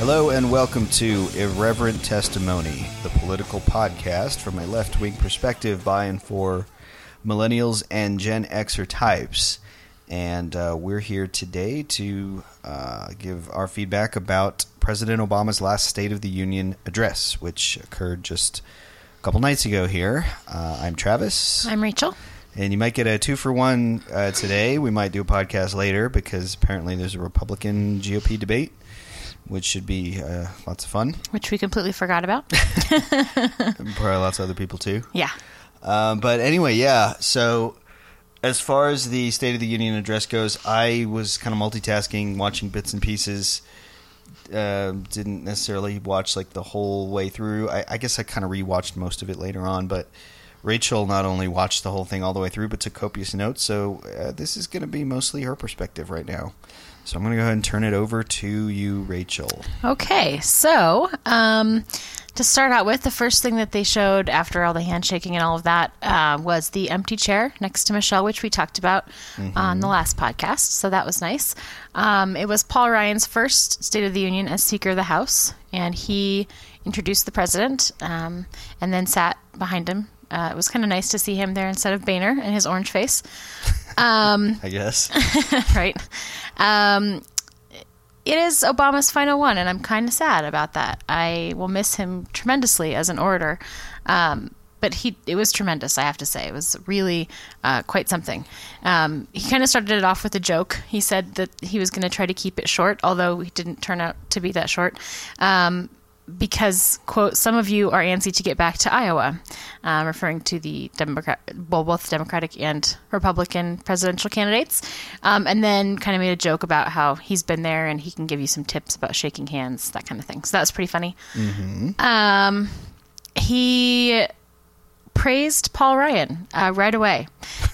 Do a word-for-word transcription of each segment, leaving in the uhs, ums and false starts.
Hello and welcome to Irreverent Testimony, the political podcast from a left-wing perspective by and for millennials and Gen Xer types. And uh, we're here today to uh, give our feedback about President Obama's last State of the Union address, which occurred just a couple nights ago here. Uh, I'm Travis. I'm Rachel. And you might get a two for one uh, today. We might do a podcast later because apparently there's a Republican G O P debate, which should be uh, lots of fun. Which we completely forgot about. Probably lots of other people too. Yeah. Um, but anyway, yeah. So as far as the State of the Union address goes, I was kind of multitasking, watching bits and pieces. Uh, didn't necessarily watch like the whole way through. I, I guess I kind of rewatched most of it later on, but Rachel not only watched the whole thing all the way through, but took copious notes. So uh, this is going to be mostly her perspective right now. So I'm going to go ahead and turn it over to you, Rachel. Okay, so um, to start out with, the first thing that they showed after all the handshaking and all of that uh, was the empty chair next to Michelle, which we talked about mm-hmm. on the last podcast. So that was nice. Um, it was Paul Ryan's first State of the Union as Speaker of the House, and he introduced the president um, and then sat behind him. Uh, it was kind of nice to see him there instead of Boehner and his orange face. Um, I guess. Right. Um, it is Obama's final one, and I'm kind of sad about that. I will miss him tremendously as an orator. Um, but he, it was tremendous, I have to say. It was really uh, quite something. Um, he kind of started it off with a joke. He said that he was going to try to keep it short, although it didn't turn out to be that short. Um, because, quote, some of you are antsy to get back to Iowa, uh, referring to the Democrat, well, both Democratic and Republican presidential candidates, um, and then kind of made a joke about how he's been there and he can give you some tips about shaking hands, that kind of thing. So that was pretty funny. Mm-hmm. Um, he praised Paul Ryan uh, right away,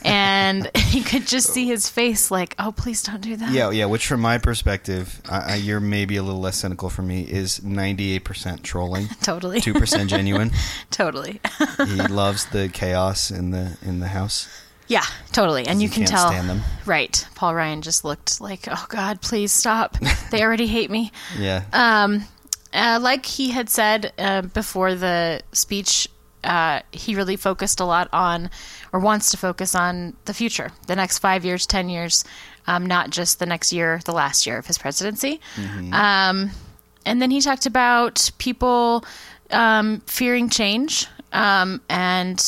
and you could just see his face like, oh, please don't do that. Yeah, yeah. Which, from my perspective, uh, you're maybe a little less cynical from me, is ninety-eight percent trolling, totally, two percent genuine. Totally. He loves the chaos in the in the house. Yeah, totally, and you can can't tell. Stand them. Right, Paul Ryan just looked like, oh God, please stop. They already hate me. Yeah. Um, uh, like he had said uh, before the speech. Uh, he really focused a lot on, or wants to focus on, the future, the next five years, ten years, um, not just the next year, the last year of his presidency. Mm-hmm. Um, and then he talked about people um, fearing change um, and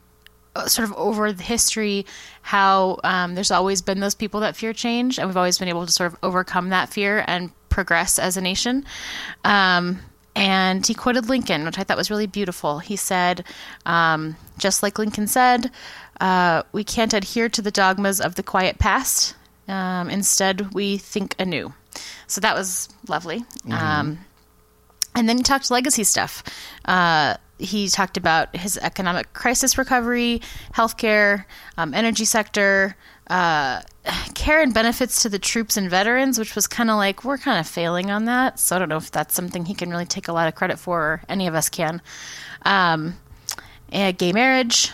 sort of over the history, how um, there's always been those people that fear change, and we've always been able to sort of overcome that fear and progress as a nation. Um And he quoted Lincoln, which I thought was really beautiful. He said, um, just like Lincoln said, uh, we can't adhere to the dogmas of the quiet past. Um, instead, we think anew. So that was lovely. Mm-hmm. Um, and then he talked legacy stuff. Uh, he talked about his economic crisis recovery, healthcare, um, energy sector, uh, care and benefits to the troops and veterans, which was kind of like, we're kind of failing on that. So I don't know if that's something he can really take a lot of credit for, or any of us can. Um, and gay marriage,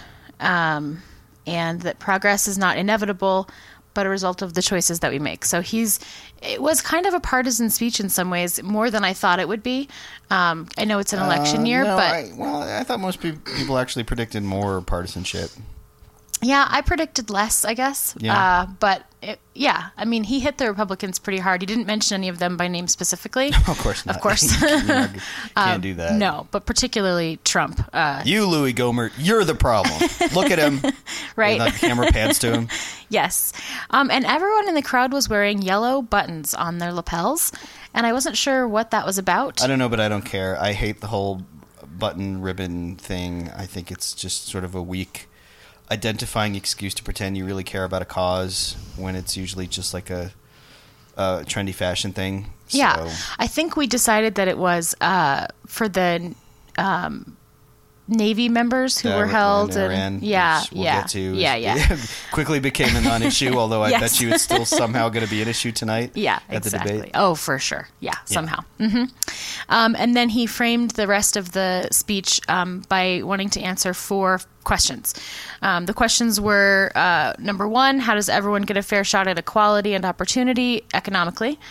um, and that progress is not inevitable, but a result of the choices that we make. So he's, it was kind of a partisan speech in some ways, more than I thought it would be. Um, I know it's an election uh, year, no, but I, well, I thought most pe- people actually predicted more partisanship. Yeah, I predicted less, I guess. Yeah. Uh, but, it, yeah, I mean, he hit the Republicans pretty hard. He didn't mention any of them by name specifically. Of course not. Of course. you not, can't um, do that. No, but particularly Trump. Uh, you, Louis Gohmert, you're the problem. Look at him. Right. And the camera pans to him. Yes. Um, and everyone in the crowd was wearing yellow buttons on their lapels, and I wasn't sure what that was about. I don't know, but I don't care. I hate the whole button ribbon thing. I think it's just sort of a weak identifying excuse to pretend you really care about a cause when it's usually just like a, a trendy fashion thing. Yeah, so. I think we decided that it was uh, for the um, Navy members who that were held, in Iran, and yeah, we'll yeah, get to. yeah, yeah. Quickly became a non-issue, although I yes. bet you it's still somehow going to be an issue tonight. Yeah, at exactly. the debate. Oh, for sure. Yeah, yeah. somehow. Mm-hmm. Um, and then he framed the rest of the speech um, by wanting to answer four questions. Um, the questions were, uh, number one, how does everyone get a fair shot at equality and opportunity economically?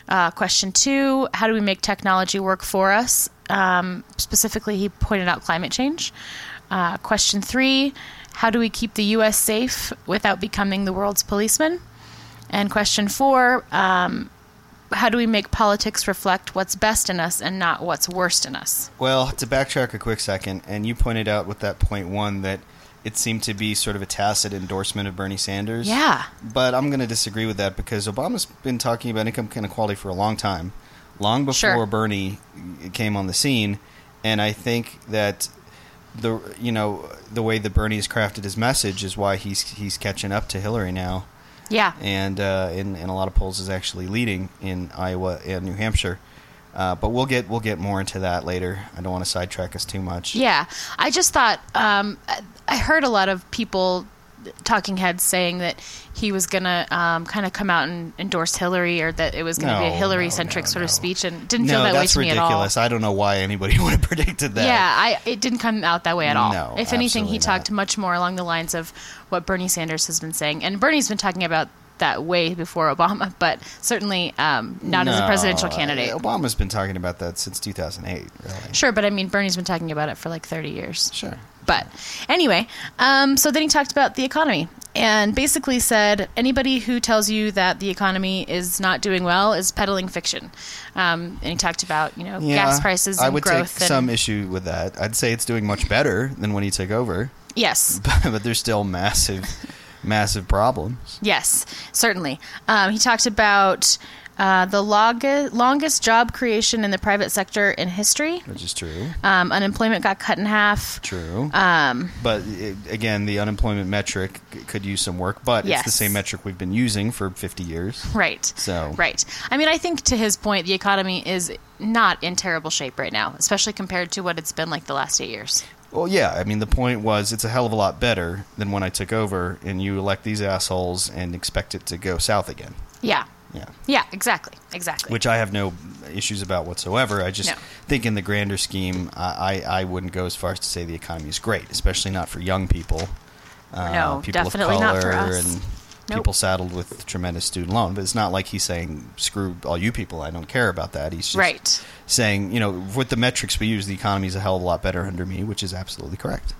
Uh, question two, how do we make technology work for us? Um, specifically, he pointed out climate change. Uh, question three, how do we keep the U S safe without becoming the world's policeman? And question four, um, how do we make politics reflect what's best in us and not what's worst in us? Well, to backtrack a quick second, and you pointed out with that point one that it seemed to be sort of a tacit endorsement of Bernie Sanders. Yeah. But I'm going to disagree with that because Obama's been talking about income inequality for a long time, long before Sure. Bernie came on the scene. And I think that the you know the way that Bernie has crafted his message is why he's he's catching up to Hillary now. Yeah. And uh, in, in a lot of polls is actually leading in Iowa and New Hampshire. Uh, but we'll get we'll get more into that later. I don't want to sidetrack us too much. Yeah. I just thought, um, I heard a lot of people, talking heads, saying that he was going to um, kind of come out and endorse Hillary, or that it was going to No, be a Hillary-centric no, no, sort no. of speech, and didn't No, feel that way that's to me at all. ridiculous. I don't know why anybody would have predicted that. Yeah, I, it didn't come out that way at all. No, if anything, he absolutely talked not. much more along the lines of what Bernie Sanders has been saying. And Bernie's been talking about that way before Obama, but certainly um, not as a No, presidential candidate. Obama's been talking about that since two thousand eight, really. Sure, but I mean, Bernie's been talking about it for like thirty years. Sure. But anyway, um, so then he talked about the economy and basically said anybody who tells you that the economy is not doing well is peddling fiction. Um, and he talked about, you know, Yeah, gas prices and I would growth. take and, some issue with that. I'd say it's doing much better than when he took over, Yes. but there's still massive, massive problems. Yes, certainly. Um, he talked about uh, the log- longest job creation in the private sector in history. Which is true. Um, unemployment got cut in half. True. Um, but it, again, the unemployment metric c- could use some work, but Yes. it's the same metric we've been using for fifty years. right. So Right. I mean, I think to his point, the economy is not in terrible shape right now, especially compared to what it's been like the last eight years. Well, yeah. I mean, the point was it's a hell of a lot better than when I took over, and you elect these assholes and expect it to go south again. Yeah. Yeah. Yeah, exactly. Exactly. Which I have no issues about whatsoever. I just No. think in the grander scheme, I, I, I wouldn't go as far as to say the economy is great, especially not for young people. Uh, No, people definitely of not color for us. and Nope. people saddled with tremendous student loan. But it's not like he's saying, screw all you people, I don't care about that. He's just Right. saying, you know, with the metrics we use, the economy is a hell of a lot better under me, which is absolutely correct.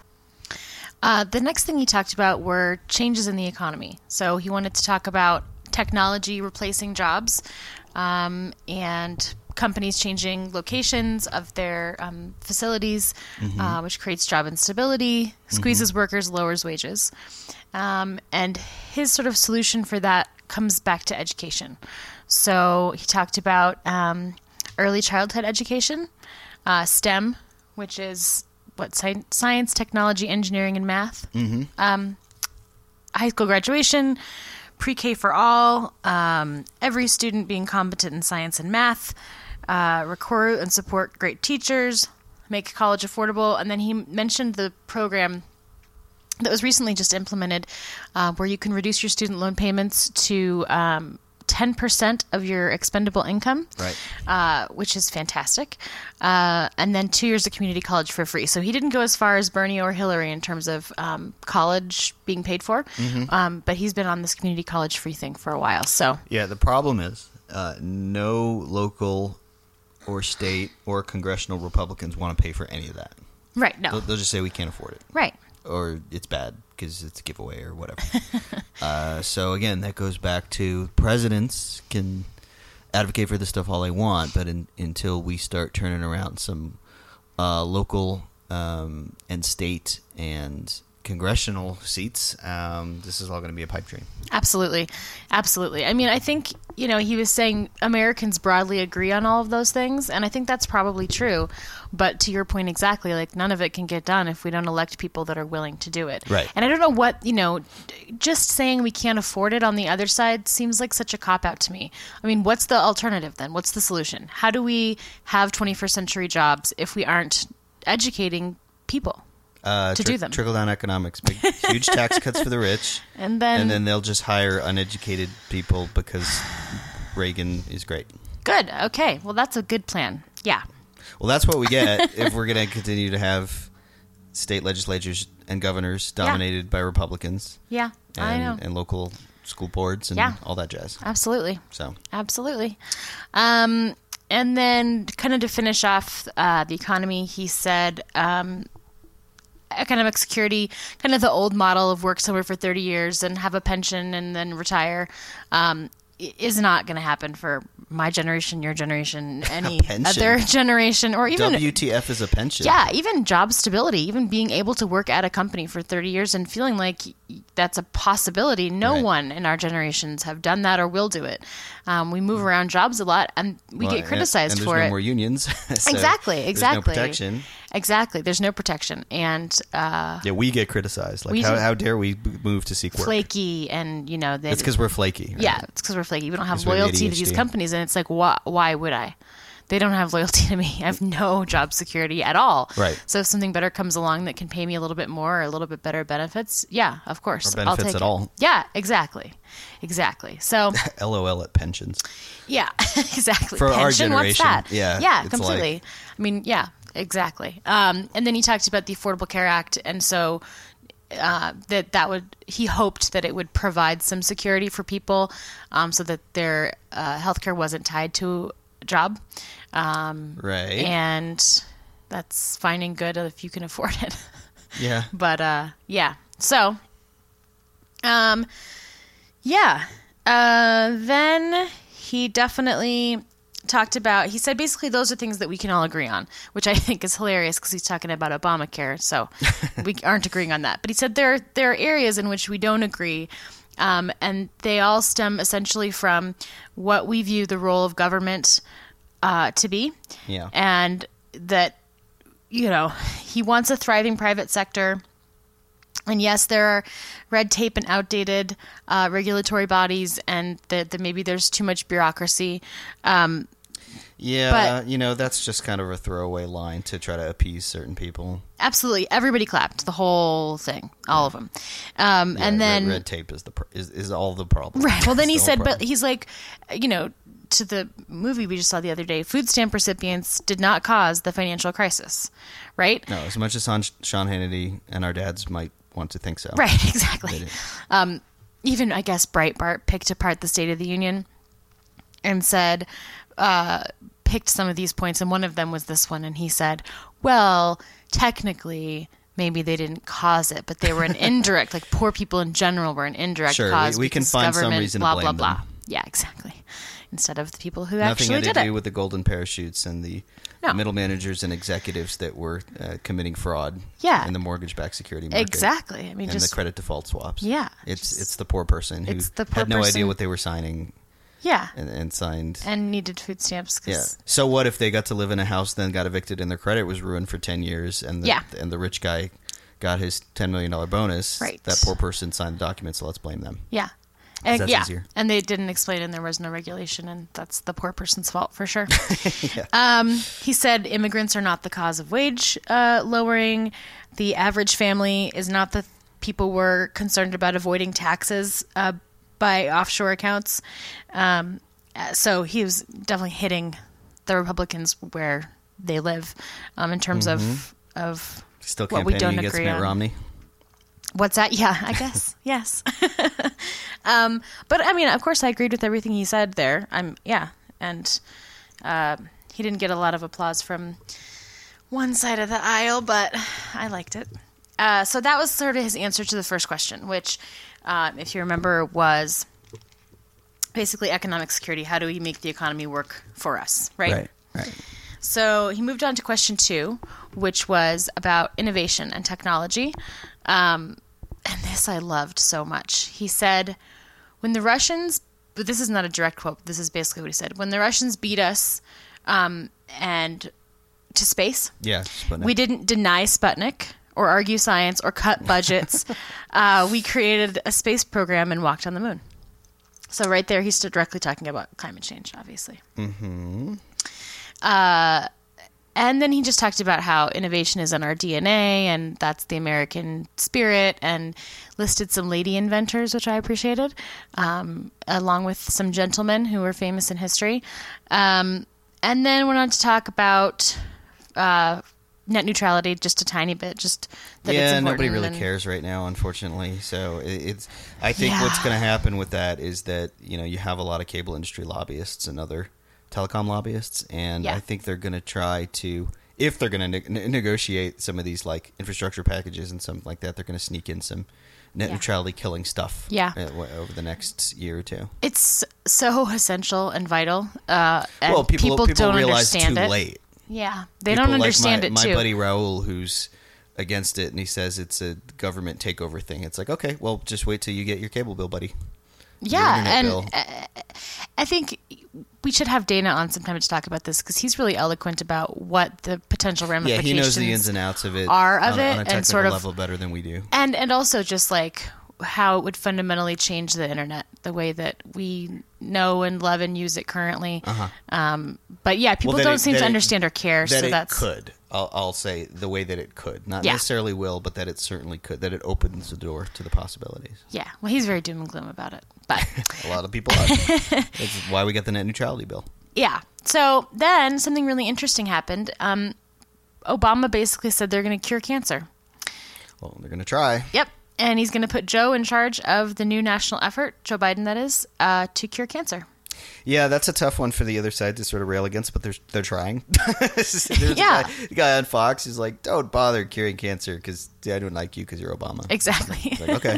Uh, the next thing he talked about were changes in the economy. So he wanted to talk about technology replacing jobs, um, and companies changing locations of their um, facilities, uh, which creates job instability, squeezes workers, lowers wages. Um, and his sort of solution for that comes back to education. So he talked about um, early childhood education, uh, STEM, which is what sci- science, technology, engineering, and math. Mm-hmm. Um, high school graduation, pre-K for all, um, every student being competent in science and math, uh, recruit and support great teachers, make college affordable. And then he mentioned the program that was recently just implemented, uh, where you can reduce your student loan payments to um, ten percent of your expendable income, Right. uh, which is fantastic. Uh, and then two years of community college for free. So he didn't go as far as Bernie or Hillary in terms of um, college being paid for, um, but he's been on this community college free thing for a while. So Yeah, the problem is uh, no local or state or congressional Republicans want to pay for any of that. right, no, They'll, they'll just say we can't afford it. right, Or it's bad because it's a giveaway or whatever. uh, so again, that goes back to presidents can advocate for this stuff all they want, but in, until we start turning around some uh, local um, and state and congressional seats, um, this is all going to be a pipe dream. absolutely, absolutely. I mean, I think, you know, he was saying Americans broadly agree on all of those things, and I think that's probably true. But to your point exactly, like, none of it can get done if we don't elect people that are willing to do it. Right. And I don't know what, you know, just saying we can't afford it on the other side seems like such a cop-out to me. I mean, what's the alternative then? What's the solution? How do we have twenty-first century jobs if we aren't educating people? Uh, To do them. Trickle down economics, big, huge tax cuts for the rich, And then, and then they'll just hire uneducated people because Reagan is great. good. Okay. Well, that's a good plan. Yeah. Well, that's what we get if we're going to continue to have state legislatures and governors dominated by Republicans Yeah. and, I know. and local school boards and Yeah. all that jazz. Absolutely. So Absolutely. Um, and then kind of to finish off uh, the economy, he said um, economic security, kind of the old model of work somewhere for thirty years and have a pension and then retire, um, i- is not going to happen for my generation, your generation, any pension? other generation, or even W T F is a pension. yeah, even job stability, even being able to work at a company for thirty years and feeling like that's a possibility. No Right. one in our generations have done that or will do it. Um, we move around jobs a lot and we Well, get criticized and, and for there's no it. more unions. So exactly, there's exactly. no protection. Exactly. There's no protection. And uh, Yeah, we get criticized. Like, We how, do. how dare we b- move to seek work? flaky and, you know, they, It's because we're flaky. Right? yeah, it's because we're flaky. We don't have 'Cause we have loyalty to these A D H D. companies. And it's like, why, why would I? They don't have loyalty to me. I have no job security at all. Right. So if something better comes along that can pay me a little bit more or a little bit better benefits, yeah, of course. Or I'll benefits take at it. all. Yeah, exactly. Exactly. So, LOL at pensions. yeah, exactly. For our Pension, what's generation, that? yeah, Yeah, it's completely. like- I mean, yeah, exactly. Um, and then he talked about the Affordable Care Act. And so uh, that that would he hoped that it would provide some security for people um, so that their uh, healthcare wasn't tied to a job. Um, Right. And that's fine and good if you can afford it. Yeah. But uh, yeah, so um, yeah. Uh, then he definitely talked about. He said basically those are things that we can all agree on, which I think is hilarious because he's talking about Obamacare. So we aren't agreeing on that. But he said there there are areas in which we don't agree. Um, and they all stem essentially from what we view the role of government uh, to be. Yeah. And that, you know, he wants a thriving private sector. And yes, there are red tape and outdated uh, regulatory bodies, and that, that maybe there's too much bureaucracy. Um, Yeah, But- you know, that's just kind of a throwaway line to try to appease certain people. absolutely, everybody clapped, the whole thing, all of them. Um, Yeah, and then red, red tape is the pr- is, is all the problem. Right. Well, then he That's the said, whole but problem. he's like, you know, to the movie we just saw the other day, food stamp recipients did not cause the financial crisis, right? No, as much as Sean, Sean Hannity and our dads might want to think so. Right, They exactly. didn't. Um, even, I guess, Breitbart picked apart the State of the Union and said, uh, picked some of these points, and one of them was this one, and he said, well, technically, maybe they didn't cause it, but they were an indirect, like poor people in general were an indirect Sure, we- cause. we can because find some government, reason to blah, blame blah, them. blah. Yeah, exactly. Instead of the people who Nothing actually had to did do it. with the golden parachutes and the No. middle managers and executives that were uh, committing fraud Yeah. in the mortgage-backed security market. Exactly. I mean, And just the credit default swaps. Yeah, It's just- it's the poor person who It's the poor had no person- idea what they were signing yeah, and, and signed. and needed food stamps. 'cause- Yeah. So what if they got to live in a house, then got evicted, and their credit was ruined for ten years, and the, Yeah. and the rich guy got his ten million dollar bonus? Right. That poor person signed the document, so let's blame them. Yeah. And, that's yeah, easier. and they didn't explain, and there was no regulation, and that's the poor person's fault for sure. Yeah. um, he said immigrants are not the cause of wage uh, lowering. The average family is not the people were concerned about avoiding taxes uh, by offshore accounts. Um, uh, so he was definitely hitting the Republicans where they live um, in terms of of Still what we campaigning don't against agree Mitt on. Romney. What's that? Yeah, I guess. Yes. um, but I mean, of course, I agreed with everything he said there. I'm, yeah. And uh, he didn't get a lot of applause from one side of the aisle, but I liked it. Uh, so that was sort of his answer to the first question, which, um, if you remember, was basically economic security. How do we make the economy work for us, right? Right. Right. So he moved on to question two, which was about innovation and technology. Um, and this I loved so much. He said, when the Russians, but this is not a direct quote, this is basically what he said. When the Russians beat us um, and to space, Yeah. Sputnik. we didn't deny Sputnik or argue science or cut budgets. uh, we created a space program and walked on the moon. So right there, he's directly talking about climate change, obviously. Mm-hmm. Uh, and then he just talked about how innovation is in our D N A, and that's the American spirit, and listed some lady inventors, which I appreciated, um, along with some gentlemen who were famous in history. Um, and then went on to talk about uh, net neutrality just a tiny bit, just that yeah, it's important. nobody really and, cares right now, unfortunately. So it, it's. I think Yeah. what's going to happen with that is that you know you have a lot of cable industry lobbyists and other telecom lobbyists, and Yeah. I think they're going to try to, if they're going to ne- negotiate some of these like infrastructure packages and something like that, they're going to sneak in some net Yeah. neutrality killing stuff. Yeah. uh, w- over the next year or two. It's so essential and vital. Uh, and well, people people, don't realize understand too it. late. Yeah, they People don't like understand my, it my too. buddy Raul, who's against it, and he says it's a government takeover thing. It's like, okay, well, just wait till you get your cable bill, buddy. Your Yeah, internet and bill. uh, I think we should have Dana on sometime to talk about this because he's really eloquent about what the potential Yeah, ramifications he knows the ins and outs of it are of on, it, on a and technical sort of- level better than we do. and and also just like how it would fundamentally change the internet, the way that we know and love and use it currently. Uh-huh. Um, but yeah, people Well, that don't it- seem that to it- understand or care. That so it that's could. I'll, I'll say the way that it could. Not Yeah. necessarily will, but that it certainly could. That it opens the door to the possibilities. yeah. Well, he's very doom and gloom about it, but. A lot of people are. That's why we got the net neutrality bill. Yeah. So then something really interesting happened. Um, Obama basically said they're going to cure cancer. Well, they're going to try. Yep. And he's going to put Joe in charge of the new national effort, Joe Biden, that is, uh, to cure cancer. Yeah, that's a tough one for the other side to sort of rail against, but they're they're trying. There's Yeah. a guy, a guy on Fox who's like, "Don't bother curing cancer because I don't like you because you're Obama." Exactly. It's like, okay.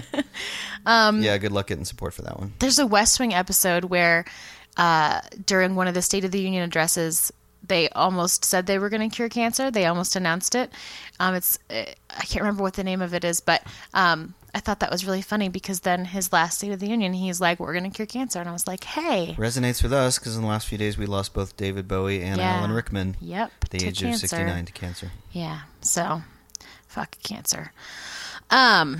um, yeah, good luck getting support for that one. There's a West Wing episode where uh, during one of the State of the Union addresses, they almost said they were going to cure cancer. They almost announced it. Um, it's uh, I can't remember what the name of it is, but um, I thought that was really funny because then his last State of the Union, he's like, "We're going to cure cancer," and I was like, "Hey, Resonates with us because in the last few days we lost both David Bowie and Yeah. Alan Rickman. yep, At the to age cancer." of sixty-nine to cancer. Yeah, so fuck cancer. Um,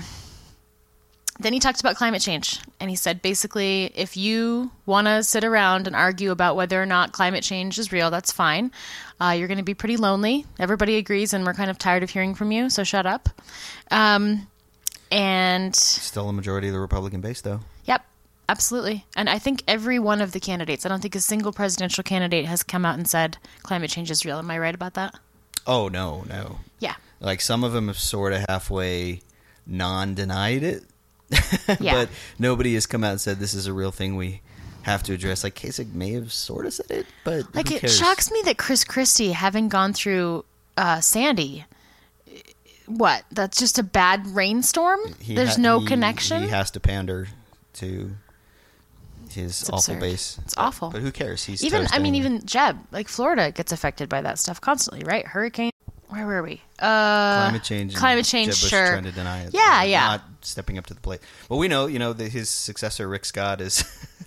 then he talked about climate change, and he said basically, if you want to sit around and argue about whether or not climate change is real, that's fine. Uh, you're going to be pretty lonely. Everybody agrees, and we're kind of tired of hearing from you, so shut up. Um, and Still a majority of the Republican base, though. yep, absolutely. And I think every one of the candidates, I don't think a single presidential candidate has come out and said climate change is real. Am I right about that? Oh, no, no. Yeah. Like some of them have sort of halfway non-denied it. Yeah. But nobody has come out and said this is a real thing we have to address. Like Kasich may have sort of said it, but Like, who it cares? shocks me that Chris Christie, having gone through uh, Sandy, what? That's just a bad rainstorm? He There's ha- no he- connection? He has to pander to his It's awful absurd. base. It's But- awful. But who cares? He's even, toast I mean, anyway. even Jeb, like Florida gets affected by that stuff constantly, right? Hurricane. Where were we? Uh, climate change. and Climate change, Jeb Bush sure. trying to deny it. Yeah, They're yeah. Not stepping up to the plate. Well, we know, you know, that his successor Rick Scott is.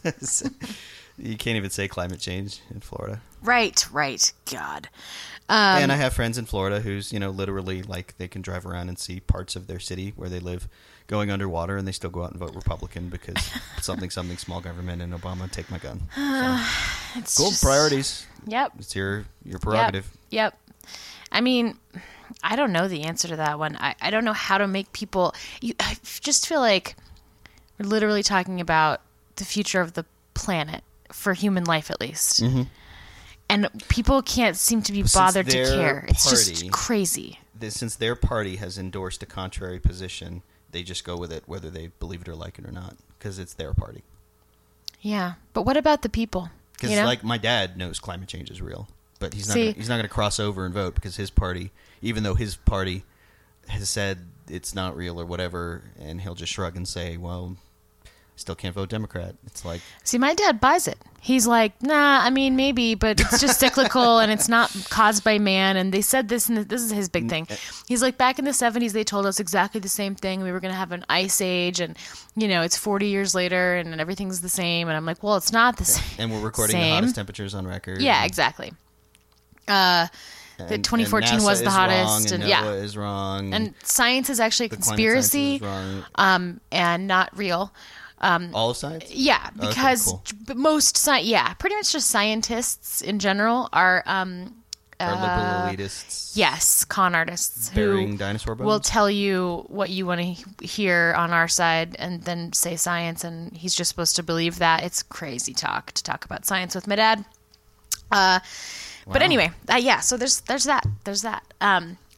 You can't even say climate change in Florida. Right, right. God. Um, And I have friends in Florida who's, you know, literally like they can drive around and see parts of their city where they live going underwater, and they still go out and vote Republican because something, something, small government, and Obama take my gun. So, it's cool just- priorities. Yep. It's your your prerogative. Yep. Yep. I mean, I don't know the answer to that one. I, I don't know how to make people. You, I just feel like we're literally talking about the future of the planet for human life, at least. Mm-hmm. And people can't seem to be Since bothered to their care. It's party- just crazy. This, since their party has endorsed a contrary position, they just go with it whether they believe it or like it or not because it's their party. Yeah. But what about the people? Because You know? like my dad knows climate change is real, but he's not See- gonna, he's not going to cross over and vote because his party, even though his party has said it's not real or whatever, and he'll just shrug and say, "Well, still can't vote Democrat." It's like, See, my dad buys it. He's like, nah, I mean, maybe, but it's just cyclical and it's not caused by man. And they said this, and this is his big thing. He's like, back in the seventies, they told us exactly the same thing. We were going to have an ice age, and, you know, it's forty years later and everything's the same. And I'm like, well, it's not the same. and we're recording the Same. hottest temperatures on record. Yeah, and- exactly. Uh, and- that twenty fourteen and NASA was the is hottest, wrong, and, and- yeah. NOAA is wrong, and science is actually a the climate sciences conspiracy is wrong. um, and not real. All of science. Yeah, Okay, because cool. but most sci- yeah, pretty much just scientists in general are um Our uh, liberal elitists. yes, con artists Burying who dinosaur bones. will tell you what you want to hear on our side and then say science, and he's just supposed to believe that. It's crazy talk to talk about science with my dad. Uh, but Wow. anyway, uh, yeah. So there's there's that there's that. Um,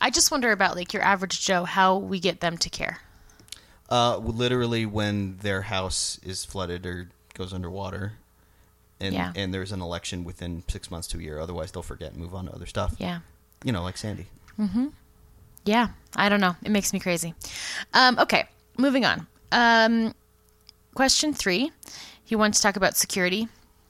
I just wonder about like your average Joe, how we get them to care. Uh, literally when their house is flooded or goes underwater, and Yeah. and there's an election within six months to a year. Otherwise, they'll forget and move on to other stuff. Yeah. You know, like Sandy. Yeah, I don't know. It makes me crazy. Um, okay, moving on. Um, question three. He wants to talk about security.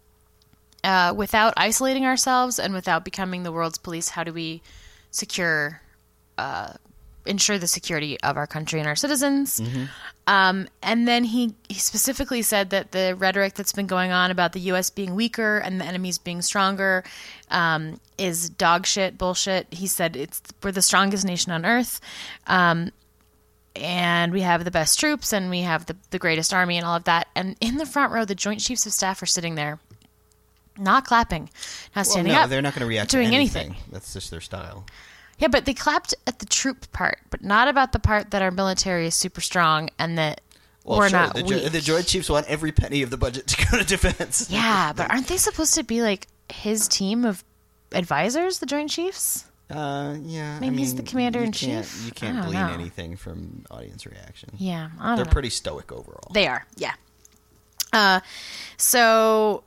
Uh, without isolating ourselves and without becoming the world's police, how do we secure, uh, ensure the security of our country and our citizens? Um, and then he, he specifically said that the rhetoric that's been going on about the U S being weaker and the enemies being stronger um, is dog shit, bullshit. He said it's we're the strongest nation on earth, um, and we have the best troops and we have the, the greatest army and all of that. And in the front row, the Joint Chiefs of Staff are sitting there, not clapping, not standing well, no, up. they're not going to react doing to anything. anything. That's just their style. Yeah, but they clapped at the troop part, but not about the part that our military is super strong and that Well, we're sure, not the, weak. Jo- the Joint Chiefs want every penny of the budget to go to defense. Yeah, but aren't they supposed to be like his team of advisors, the Joint Chiefs? Uh, yeah. Maybe I he's mean, the commander you in can't- chief? You I can't don't glean know. anything from audience reaction. Yeah, I don't They're know. pretty stoic overall. They are, yeah. Uh, so,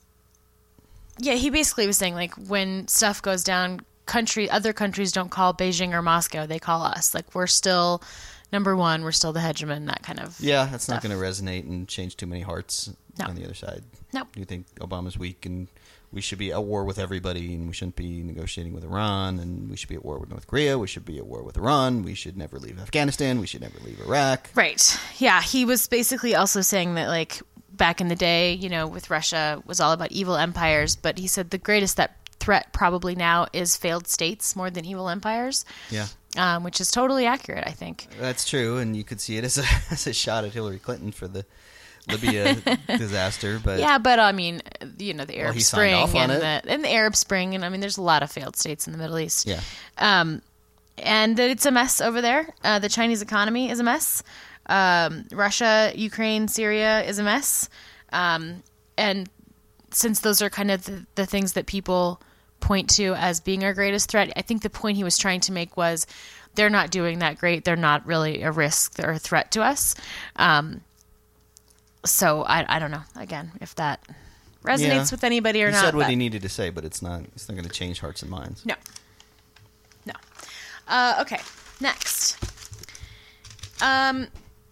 yeah, he basically was saying, like, when stuff goes down, country, other countries don't call Beijing or Moscow, they call us. Like, we're still number one, we're still the hegemon, that kind of Yeah, that's stuff. not going to resonate and change too many hearts No. on the other side. Nope. Do you think Obama's weak and we should be at war with everybody and we shouldn't be negotiating with Iran and we should be at war with North Korea, we should be at war with Iran, we should never leave Afghanistan, we should never leave Iraq. Right. Yeah, he was basically also saying that, like, back in the day, you know, with Russia was all about evil empires, but he said the greatest that threat probably now is failed states more than evil empires, Yeah. um, which is totally accurate, I think. That's true, and you could see it as a, as a shot at Hillary Clinton for the Libya disaster, but Yeah, but I mean, you know, the Arab he signed Spring off on and it. the and the Arab Spring, and I mean, there's a lot of failed states in the Middle East. yeah. Um, and that it's a mess over there. Uh, the Chinese economy is a mess. Um, Russia, Ukraine, Syria is a mess. Um, and since those are kind of the, the things that people point to as being our greatest threat, I think the point he was trying to make was they're not doing that great. They're not really a risk or a threat to us. Um, so I, I don't know, again, if that resonates Yeah. with anybody or He not. said what but- he needed to say, but it's not it's not going to change hearts and minds. No. No. Uh, okay, next. Um,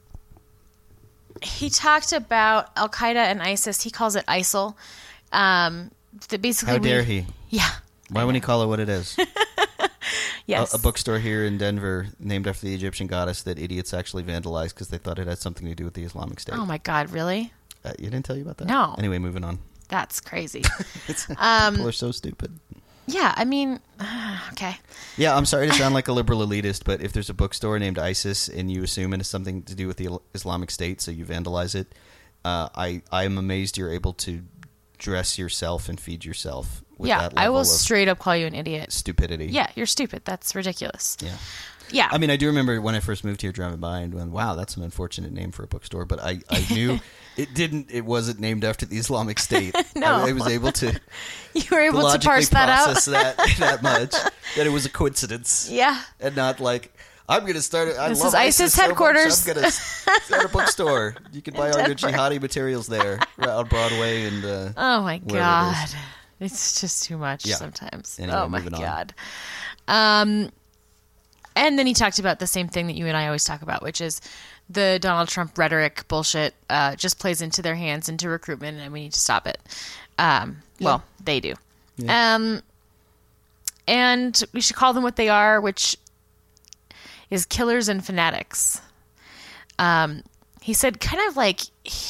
he talked about Al Qaeda and ISIS. He calls it ISIL. Um, that basically How dare we- he? Yeah. Why wouldn't he call it what it is? Yes. A, a bookstore here in Denver named after the Egyptian goddess that idiots actually vandalized because they thought it had something to do with the Islamic State. Oh my God! Really? Uh, you didn't tell you about that? No. Anyway, moving on. That's crazy. It's, Um, people are so stupid. Yeah. I mean, okay. Yeah, I'm sorry to sound like a liberal elitist, but if there's a bookstore named ISIS and you assume it has something to do with the Islamic State, so you vandalize it, uh, I I am amazed you're able to dress yourself and feed yourself with Yeah, that I level will of straight up call you an idiot. stupidity. Yeah, you're stupid. That's ridiculous. Yeah. Yeah. I mean, I do remember when I first moved here driving by and went, wow, that's an unfortunate name for a bookstore. But I, I knew it didn't, it wasn't named after the Islamic State. No. I, I was able to you were able to logically parse that out. process that, that much, that it was a coincidence. Yeah. And not like, I'm going to start it. I This love is ISIS so much, headquarters. I'm going to start a bookstore. You can buy all your Denver. jihadi materials there right on Broadway. and uh, Oh my wherever it God. is. It's just too much Yeah. sometimes. Anyway, oh my moving on. God. Um, and then he talked about the same thing that you and I always talk about, which is the Donald Trump rhetoric bullshit uh, just plays into their hands, into recruitment, and we need to stop it. Um, well, they do. Yeah. Um, and we should call them what they are, which is killers and fanatics. Um, he said kind of like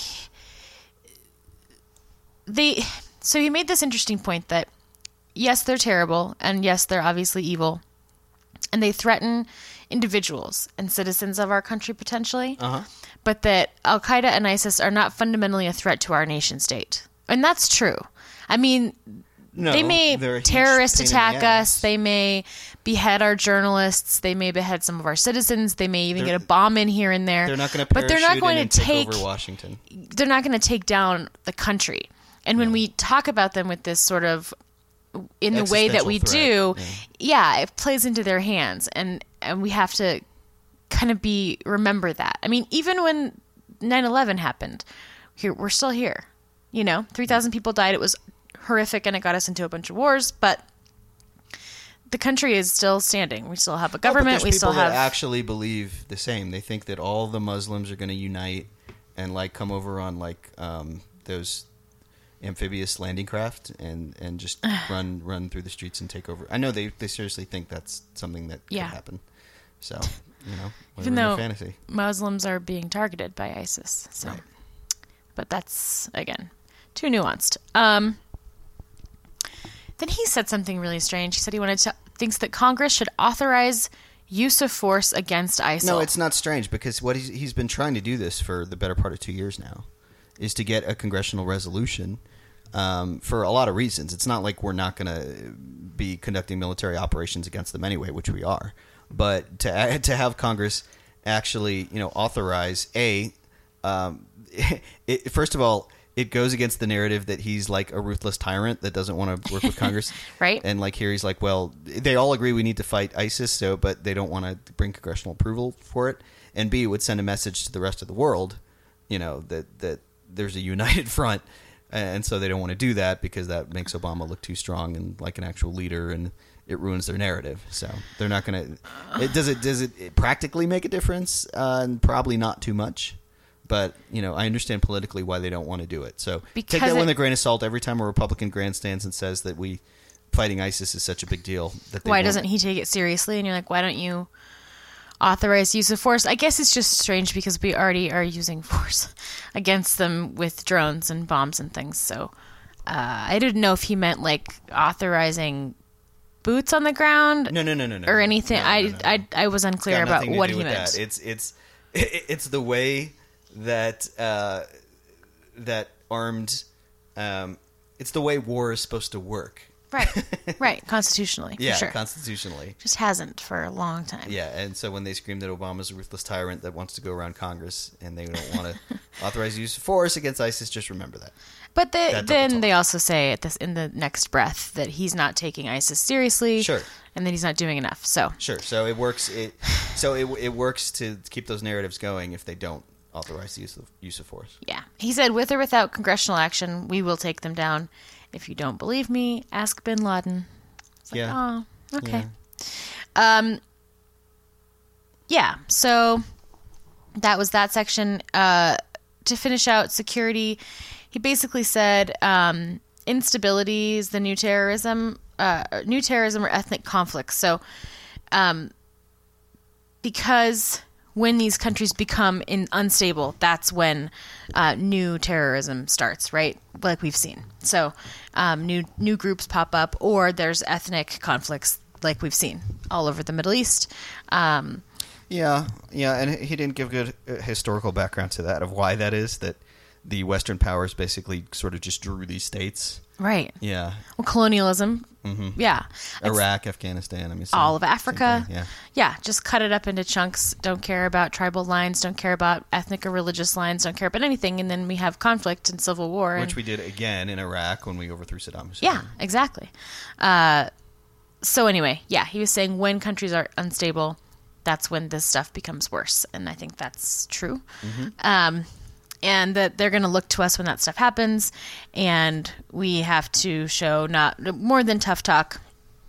they, so he made this interesting point that yes, they're terrible, and yes, they're obviously evil, and they threaten individuals and citizens of our country potentially, Uh-huh. but that Al Qaeda and ISIS are not fundamentally a threat to our nation state. And that's true. I mean, No, they may they're a huge terrorist pain in the attack ass. us. They may behead our journalists. They may behead some of our citizens. They may even They're- get a bomb in here and there. They're not going to but they're not going and to take. over Washington. They're not going to take down the country. And when we talk about them with this sort of in the way that we Existential do, threat, yeah. it plays into their hands, and and we have to kind of be remember that. I mean, even when nine eleven happened, here we're still here. You know, three thousand people died. It was horrific, and it got us into a bunch of wars, but the country is still standing. We still have a government. Oh, we still people have that actually believe the same. They think that all the Muslims are going to unite and like come over on like um, those amphibious landing craft and, and just run run through the streets and take over. I know they, they seriously think that's something that Yeah. could happen. So, you know, even we're in a though fantasy. Muslims are being targeted by ISIS. So, Right. but that's again too nuanced. Um, then he said something really strange. He said he wanted to thinks that Congress should authorize use of force against ISIL. No, it's not strange because what he's, he's been trying to do this for the better part of two years now is to get a congressional resolution um, for a lot of reasons. It's not like we're not going to be conducting military operations against them anyway, which we are. But to to have Congress actually, you know, authorize a, um, it, first of all, it goes against the narrative that he's like a ruthless tyrant that doesn't want to work with Congress. Right. And like here he's like, well, they all agree we need to fight ISIS, so but they don't want to bring congressional approval for it. And B, it would send a message to the rest of the world, you know, that, that there's a united front. And so they don't want to do that because that makes Obama look too strong and like an actual leader, and it ruins their narrative. So they're not going to. It does it does it practically make a difference? Uh, and probably not too much. But you know, I understand politically why they don't want to do it. So Because take that it- with a grain of salt. Every time a Republican grandstands and says that we fighting ISIS is such a big deal, that they why won't. doesn't he take it seriously? And you're like, why don't you authorize use of force? I guess it's just strange because we already are using force against them with drones and bombs and things. So uh, I didn't know if he meant like authorizing boots on the ground No, no, no, no, no, or no. anything. No, no, I, no, no. I I was It's unclear got about nothing to what do he with meant. that. It's it's it's the way that uh, that armed. Um, it's the way war is supposed to work. Right, right, constitutionally, Yeah, for sure. constitutionally. Just hasn't for a long time. Yeah, and so when they scream that Obama's a ruthless tyrant that wants to go around Congress and they don't want to authorize the use of force against ISIS, just remember that. But they, That double then talk. they also say at this in the next breath that he's not taking ISIS seriously, Sure. and that he's not doing enough. So Sure. So it works. It so it it works to keep those narratives going if they don't authorize the use of use of force. yeah, he said, with or without congressional action, we will take them down. If you don't believe me, ask Bin Laden. It's like, Yeah. oh, okay. Um, yeah. So that was that section. Uh, to finish out security, he basically said um, instability is the new terrorism, uh, new terrorism or ethnic conflicts. So, um, because when these countries become in, unstable, that's when uh, new terrorism starts, right? Like we've seen. So um, new new groups pop up, or there's ethnic conflicts, like we've seen all over the Middle East. Um, Yeah, yeah, and he didn't give good uh, historical background to that of why that is. That the Western powers basically sort of just drew these states. right. Yeah, Well, colonialism. Mm-hmm. Yeah. It's Iraq, Afghanistan. I mean, same- all of same Africa. thing, Yeah, Yeah, just cut it up into chunks. Don't care about tribal lines. Don't care about ethnic or religious lines. Don't care about anything. And then we have conflict and civil war. And, which we did again in Iraq when we overthrew Saddam Hussein. yeah, exactly. Uh, so anyway, yeah, he was saying when countries are unstable, that's when this stuff becomes worse. And I think that's true. Um, and that they're going to look to us when that stuff happens. And we have to show not more than tough talk.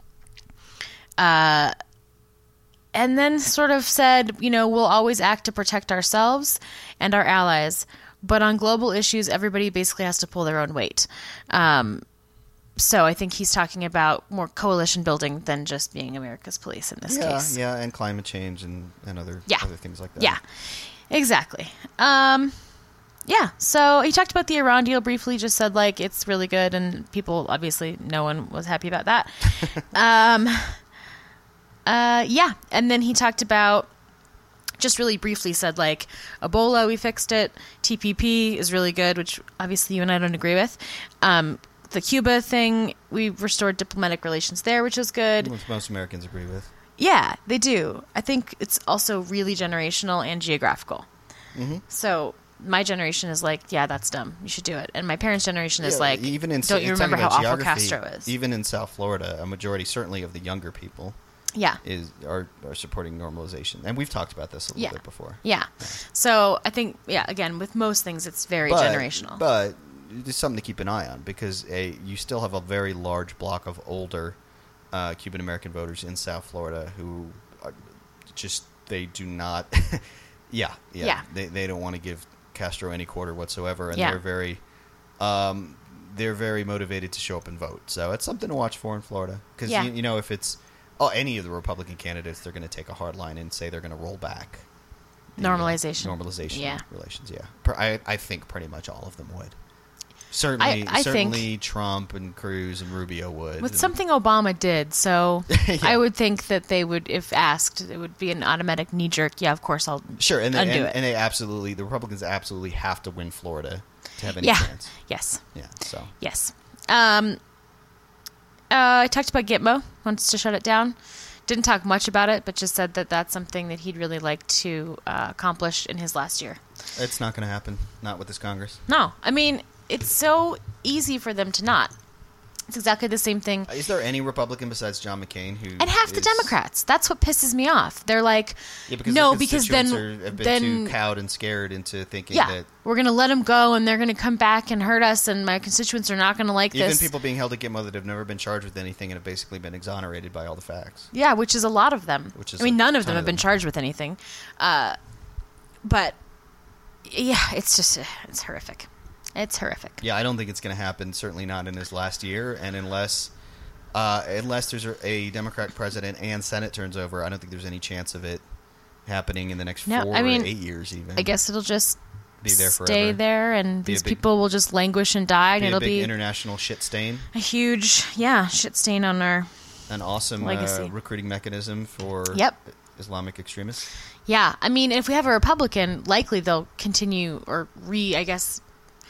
Uh, and then sort of said, you know, we'll always act to protect ourselves and our allies. But on global issues, everybody basically has to pull their own weight. Um, so I think he's talking about more coalition building than just being America's police in this yeah, case. yeah, and climate change and, and other Yeah. other things like that. Yeah, exactly. Um, yeah, so he talked about the Iran deal briefly, just said, like, it's really good, and people, obviously, no one was happy about that. um, uh, yeah, and then he talked about, just really briefly said, like, Ebola, we fixed it. T P P is really good, which obviously you and I don't agree with. Um, the Cuba thing, we restored diplomatic relations there, which was good. Which most Americans agree with. Yeah, they do. I think it's also really generational and geographical. Mm-hmm. So my generation is like, yeah, that's dumb. You should do it. And my parents' generation is Yeah, like, even in, don't you talking remember how about awful geography, Castro is? Even in South Florida, a majority, certainly of the younger people, Yeah. is are, are supporting normalization. And we've talked about this a little Yeah. bit before. Yeah. So I think, yeah, again, with most things, it's very But, generational. but there's something to keep an eye on because a, you still have a very large block of older uh, Cuban American voters in South Florida who are just, they do not, yeah, yeah, Yeah. They, they don't want to give Castro any quarter whatsoever. And Yeah. they're very, um, they're very motivated to show up and vote. So it's something to watch for in Florida. Because, Yeah. you, you know, if it's, oh, any of the Republican candidates, they're going to take a hard line and say they're going to roll back. the, uh, Normalization. Normalization Yeah. relations, yeah. Per- I, I think pretty much all of them would. Certainly, I- I certainly think- Trump and Cruz and Rubio would. With and- something Obama did, so Yeah. I would think that they would, if asked, it would be an automatic knee jerk. Yeah, of course I'll Sure, and they, undo and, it. and they absolutely, the Republicans absolutely have to win Florida to have any yeah. chance. Yes. Yeah, so. Yes. Um, uh, I talked about Gitmo. Wants to shut it down. Didn't talk much about it, but just said that that's something that he'd really like to uh, accomplish in his last year. It's not going to happen. Not with this Congress. No, I mean, it's so easy for them to not. It's exactly the same thing. Is there any Republican besides John McCain who And half the is- Democrats. That's what pisses me off. They're like, Yeah, because no, their because then, constituents are, have been then too cowed and scared into thinking yeah, that we're going to let them go and they're going to come back and hurt us and my constituents are not going to like even this. people being held at Gitmo that have never been charged with anything and have basically been exonerated by all the facts. Yeah, which is a lot of them. Which is I mean, a none of ton them of have been them. charged with anything. Uh, but, yeah, it's just, it's horrific. It's horrific. Yeah, I don't think it's going to happen. Certainly not in his last year, and unless uh, unless there's a, a Democratic president and Senate turns over, I don't think there's any chance of it happening in the next No, four I mean, or eight years. Even I guess it'll just be there stay forever. there and Be a these big- people will just languish and die and Be a it'll big be international shit stain. a huge, yeah, shit stain on our, An awesome Legacy. uh, recruiting mechanism for Yep. Islamic extremists. yeah. I mean, if we have a Republican, likely they'll continue or re, I guess,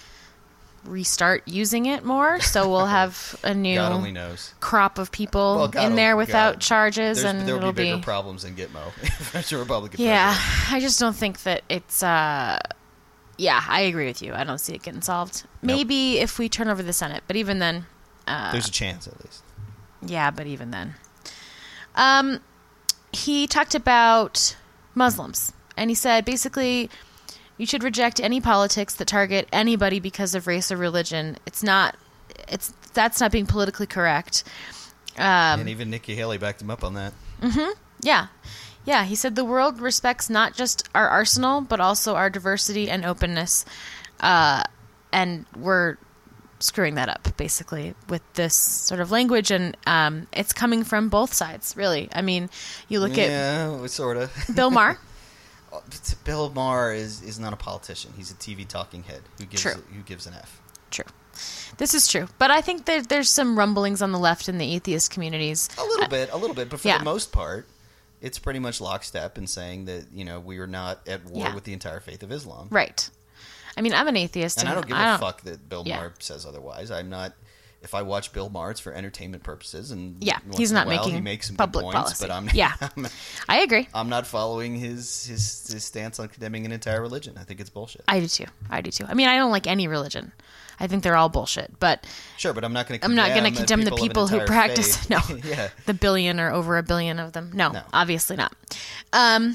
restart using it more. So we'll have a new God only knows. crop of people Well, God in there only- without God. charges, There's, and there'll it'll be bigger be problems than Gitmo if there's a Republican yeah. president. I just don't think that it's. uh Yeah, I agree with you. I don't see it getting solved. Maybe if we turn over the Senate, but even then, uh, There's a chance, at least. yeah, but even then, um, he talked about Muslims, and he said basically. You should reject any politics that target anybody because of race or religion. It's not, it's that's not being politically correct. Um, And even Nikki Haley backed him up on that. yeah, yeah. He said the world respects not just our arsenal, but also our diversity and openness, uh, and we're screwing that up basically with this sort of language, and um, it's coming from both sides, really. I mean, you look yeah, sort of. at Bill Maher. Bill Maher is, is not a politician. He's a T V talking head who gives True. who gives an F. True. This is true. But I think there, there's some rumblings on the left in the atheist communities. A little bit, a little bit, but for yeah. the most part, it's pretty much lockstep in saying that you know we are not at war Yeah. with the entire faith of Islam. Right. I mean, I'm an atheist. And And, I don't give I a fuck that Bill yeah. Maher says otherwise. I'm not. If I watch Bill Maher, it's for entertainment purposes, and Yeah, once he's in a not while, making he makes some public good points, policy. but I'm Yeah. I'm, I agree. I'm not following his, his his stance on condemning an entire religion. I think it's bullshit. I do too. I do too. I mean, I don't like any religion. I think they're all bullshit. But Sure, but I'm not going to. I'm not going to condemn the people who practice. No, yeah. the billion or over a billion of them. No, No. obviously not. Um,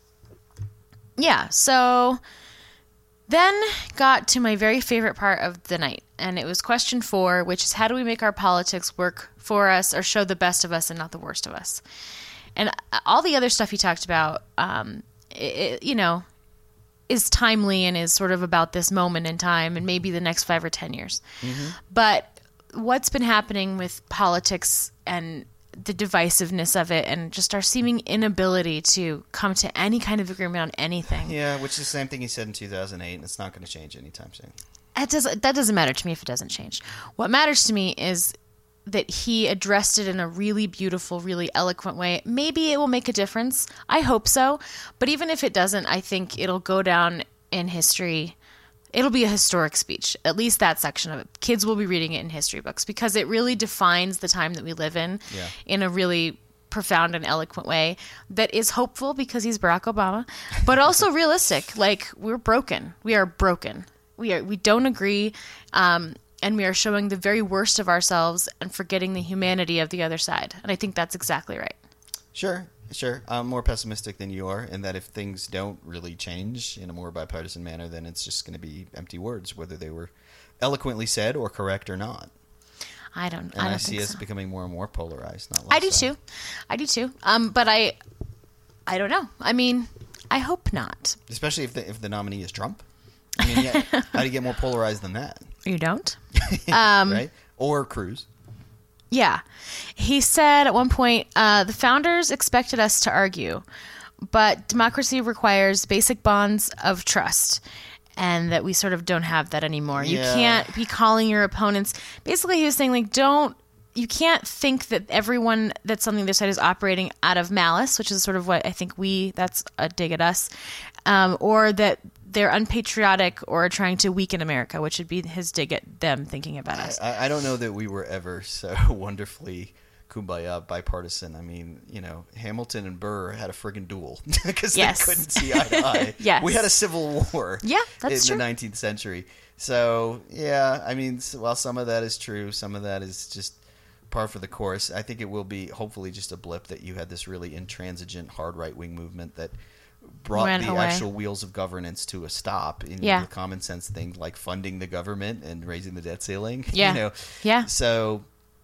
yeah. So then got to my very favorite part of the night, and it was question four, which is how do we make our politics work for us or show the best of us and not the worst of us? And all the other stuff he talked about, um, it, it, you know, is timely and is sort of about this moment in time and maybe the next five or ten years. Mm-hmm. But what's been happening with politics and the divisiveness of it and just our seeming inability to come to any kind of agreement on anything. Yeah, which is the same thing he said in two thousand eight, and it's not going to change anytime soon. That doesn't, that doesn't matter to me if it doesn't change. What matters to me is that he addressed it in a really beautiful, really eloquent way. Maybe it will make a difference. I hope so. But even if it doesn't, I think it'll go down in history. It'll be a historic speech, at least that section of it. Kids will be reading it in history books because it really defines the time that we live in Yeah. in a really profound and eloquent way that is hopeful because he's Barack Obama, but also realistic. Like, we're broken. We are broken. We are. We don't agree, um, and we are showing the very worst of ourselves and forgetting the humanity of the other side. And I think that's exactly right. Sure, sure. I'm more pessimistic than you are, in that if things don't really change in a more bipartisan manner, then it's just going to be empty words, whether they were eloquently said or correct or not. I don't. And I don't I see think us so. becoming more and more polarized. Not less I do so. too. I do too. Um, but I, I don't know. I mean, I hope not. Especially if the if the nominee is Trump. I mean, yeah, how do you get more polarized than that? You don't. Um, right? Or Cruz. Yeah. He said at one point, uh, the founders expected us to argue, but democracy requires basic bonds of trust, and that we sort of don't have that anymore. Yeah. You can't be calling your opponents. Basically, he was saying, like, don't, you can't think that everyone that's on the other side is operating out of malice, which is sort of what I think we, that's a dig at us, um, or that they're unpatriotic or trying to weaken America, which would be his dig at them thinking about us. I, I don't know that we were ever so wonderfully kumbaya bipartisan. I mean, you know, Hamilton and Burr had a friggin' duel because Yes. they couldn't see eye to eye. Yes. We had a civil war Yeah, that's in true. the nineteenth century. So, yeah, I mean, s- while some of that is true, some of that is just par for the course. I think it will be hopefully just a blip that you had this really intransigent, hard right-wing movement that brought Went the away. actual wheels of governance to a stop in Yeah. the common sense things like funding the government and raising the debt ceiling. Yeah. You know? Yeah. So,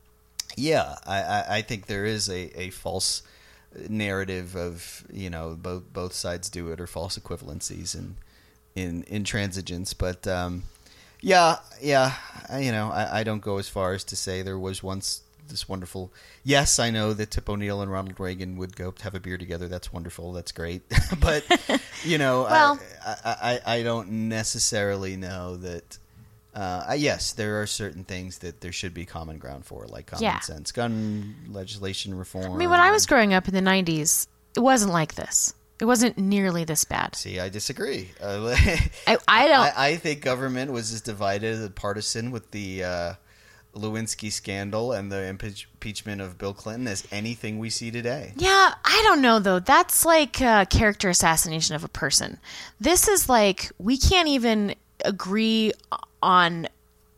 yeah, I, I, I think there is a, a false narrative of, you know, both both sides do it, or false equivalencies in in intransigence. But um, yeah, yeah, I, you know, I, I don't go as far as to say there was once this wonderful. Yes, I know that Tip O'Neill and Ronald Reagan would go have a beer together. That's wonderful. That's great. But you know, Well- I, I, I I don't necessarily know that. Uh, yes, there are certain things that there should be common ground for, like common Yeah. sense, gun legislation reform. I mean, when I was growing up in the nineties, it wasn't like this. It wasn't nearly this bad. See, I disagree. Uh, I, I don't. I, I think government was as divided and partisan with the uh, Lewinsky scandal and the impeach- impeachment of Bill Clinton as anything we see today. Yeah, I don't know, though. That's like uh, character assassination of a person. This is like, we can't even agree on...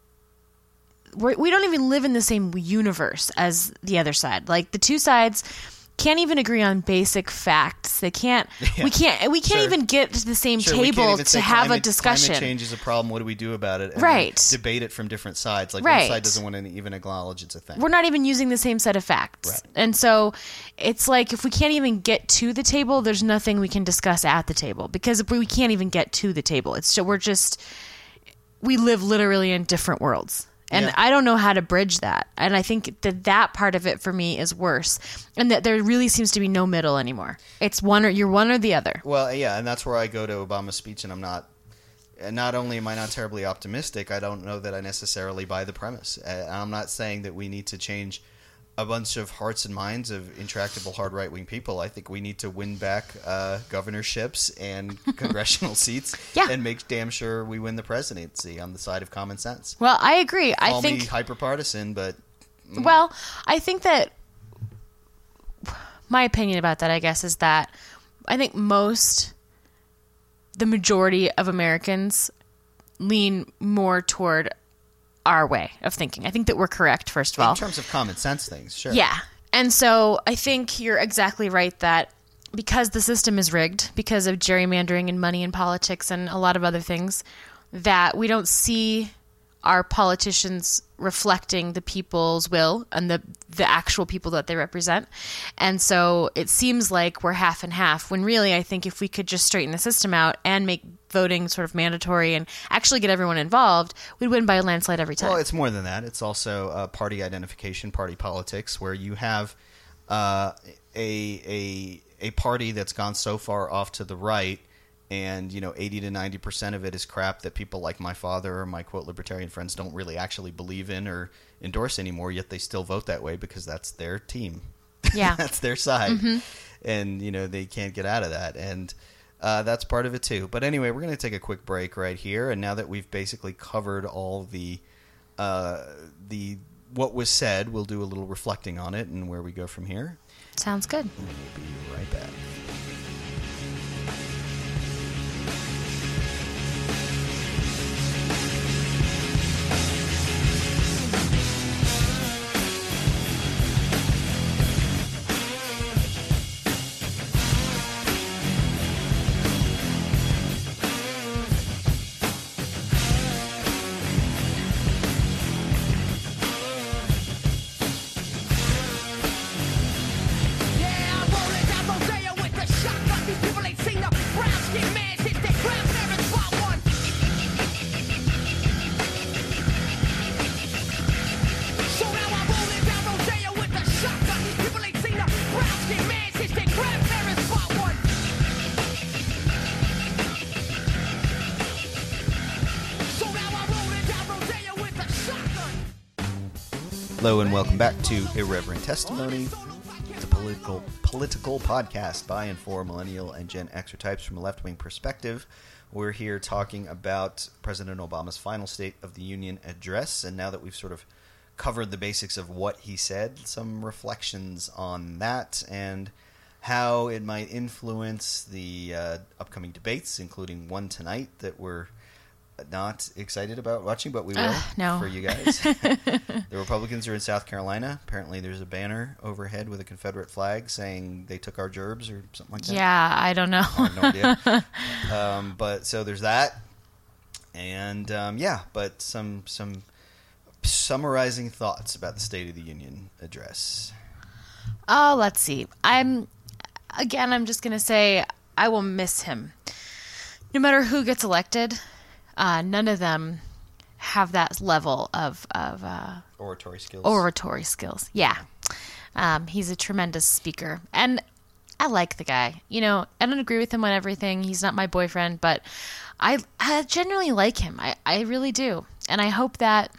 We're, we don't even live in the same universe as the other side. Like, the two sides can't even agree on basic facts. They can't... Yeah. We can't We can't Sure. even get to the same Sure, we can't table even to say have climate, a discussion. Climate change is a problem. What do we do about it? And Right. then debate it from different sides. Like Right. one side doesn't want to even acknowledge it's a thing. We're not even using the same set of facts. Right. And so it's like, if we can't even get to the table, there's nothing we can discuss at the table, because if we can't even get to the table. It's so we're just, we live literally in different worlds. And Yeah. I don't know how to bridge that. And I think that that part of it for me is worse, and that there really seems to be no middle anymore. It's one or you're one or the other. Well, yeah, and that's where I go to Obama's speech, and I'm not. And not only am I not terribly optimistic, I don't know that I necessarily buy the premise. Uh, I'm not saying that we need to change a bunch of hearts and minds of intractable, hard right-wing people. I think we need to win back uh, governorships and congressional seats, Yeah. and make damn sure we win the presidency on the side of common sense. Well, I agree. I Call think me hyper-partisan, but Well, I think that my opinion about that, I guess, is that I think most, the majority of Americans lean more toward our way of thinking. I think that we're correct, first of all. in terms of common sense things, sure. Yeah. And so I think you're exactly right that because the system is rigged, because of gerrymandering and money in politics and a lot of other things, that we don't see our politicians reflecting the people's will and the the actual people that they represent. And so it seems like we're half and half, when really I think if we could just straighten the system out and make voting sort of mandatory and actually get everyone involved, we'd win by a landslide every time. Well, it's more than that. It's also uh, party identification, party politics, where you have uh, a a a party that's gone so far off to the right, and you know, eighty to ninety percent of it is crap that people like my father or my quote libertarian friends don't really actually believe in or endorse anymore. Yet they still vote that way because that's their team. Yeah. That's their side, Mm-hmm. and you know, they can't get out of that. And Uh, that's part of it too. But anyway, we're going to take a quick break right here. And now that we've basically covered all the uh, the what was said. We'll do a little reflecting on it and where we go from here. Sounds good. And we'll be right back. Hello and welcome back to Irreverent Testimony, the political political podcast by and for millennial and Gen Xer types from a left-wing perspective. We're here talking about President Obama's final State of the Union address, and now that we've sort of covered the basics of what he said, some reflections on that and how it might influence the uh, upcoming debates, including one tonight that we're not excited about watching, but we will uh, no. for you guys. The Republicans are in South Carolina. Apparently there's a banner overhead with a Confederate flag saying they took our gerbs or something like that. Yeah, I don't know. I have no idea. Um, but so there's that. And um, yeah, but some some summarizing thoughts about the State of the Union address. Oh, let's see. I'm again, I'm just going to say I will miss him. No matter who gets elected, Uh, none of them have that level of, of uh, oratory skills. Oratory skills, yeah. Um, he's a tremendous speaker, and I like the guy. You know, I don't agree with him on everything. He's not my boyfriend, but I, I genuinely like him. I, I really do, and I hope that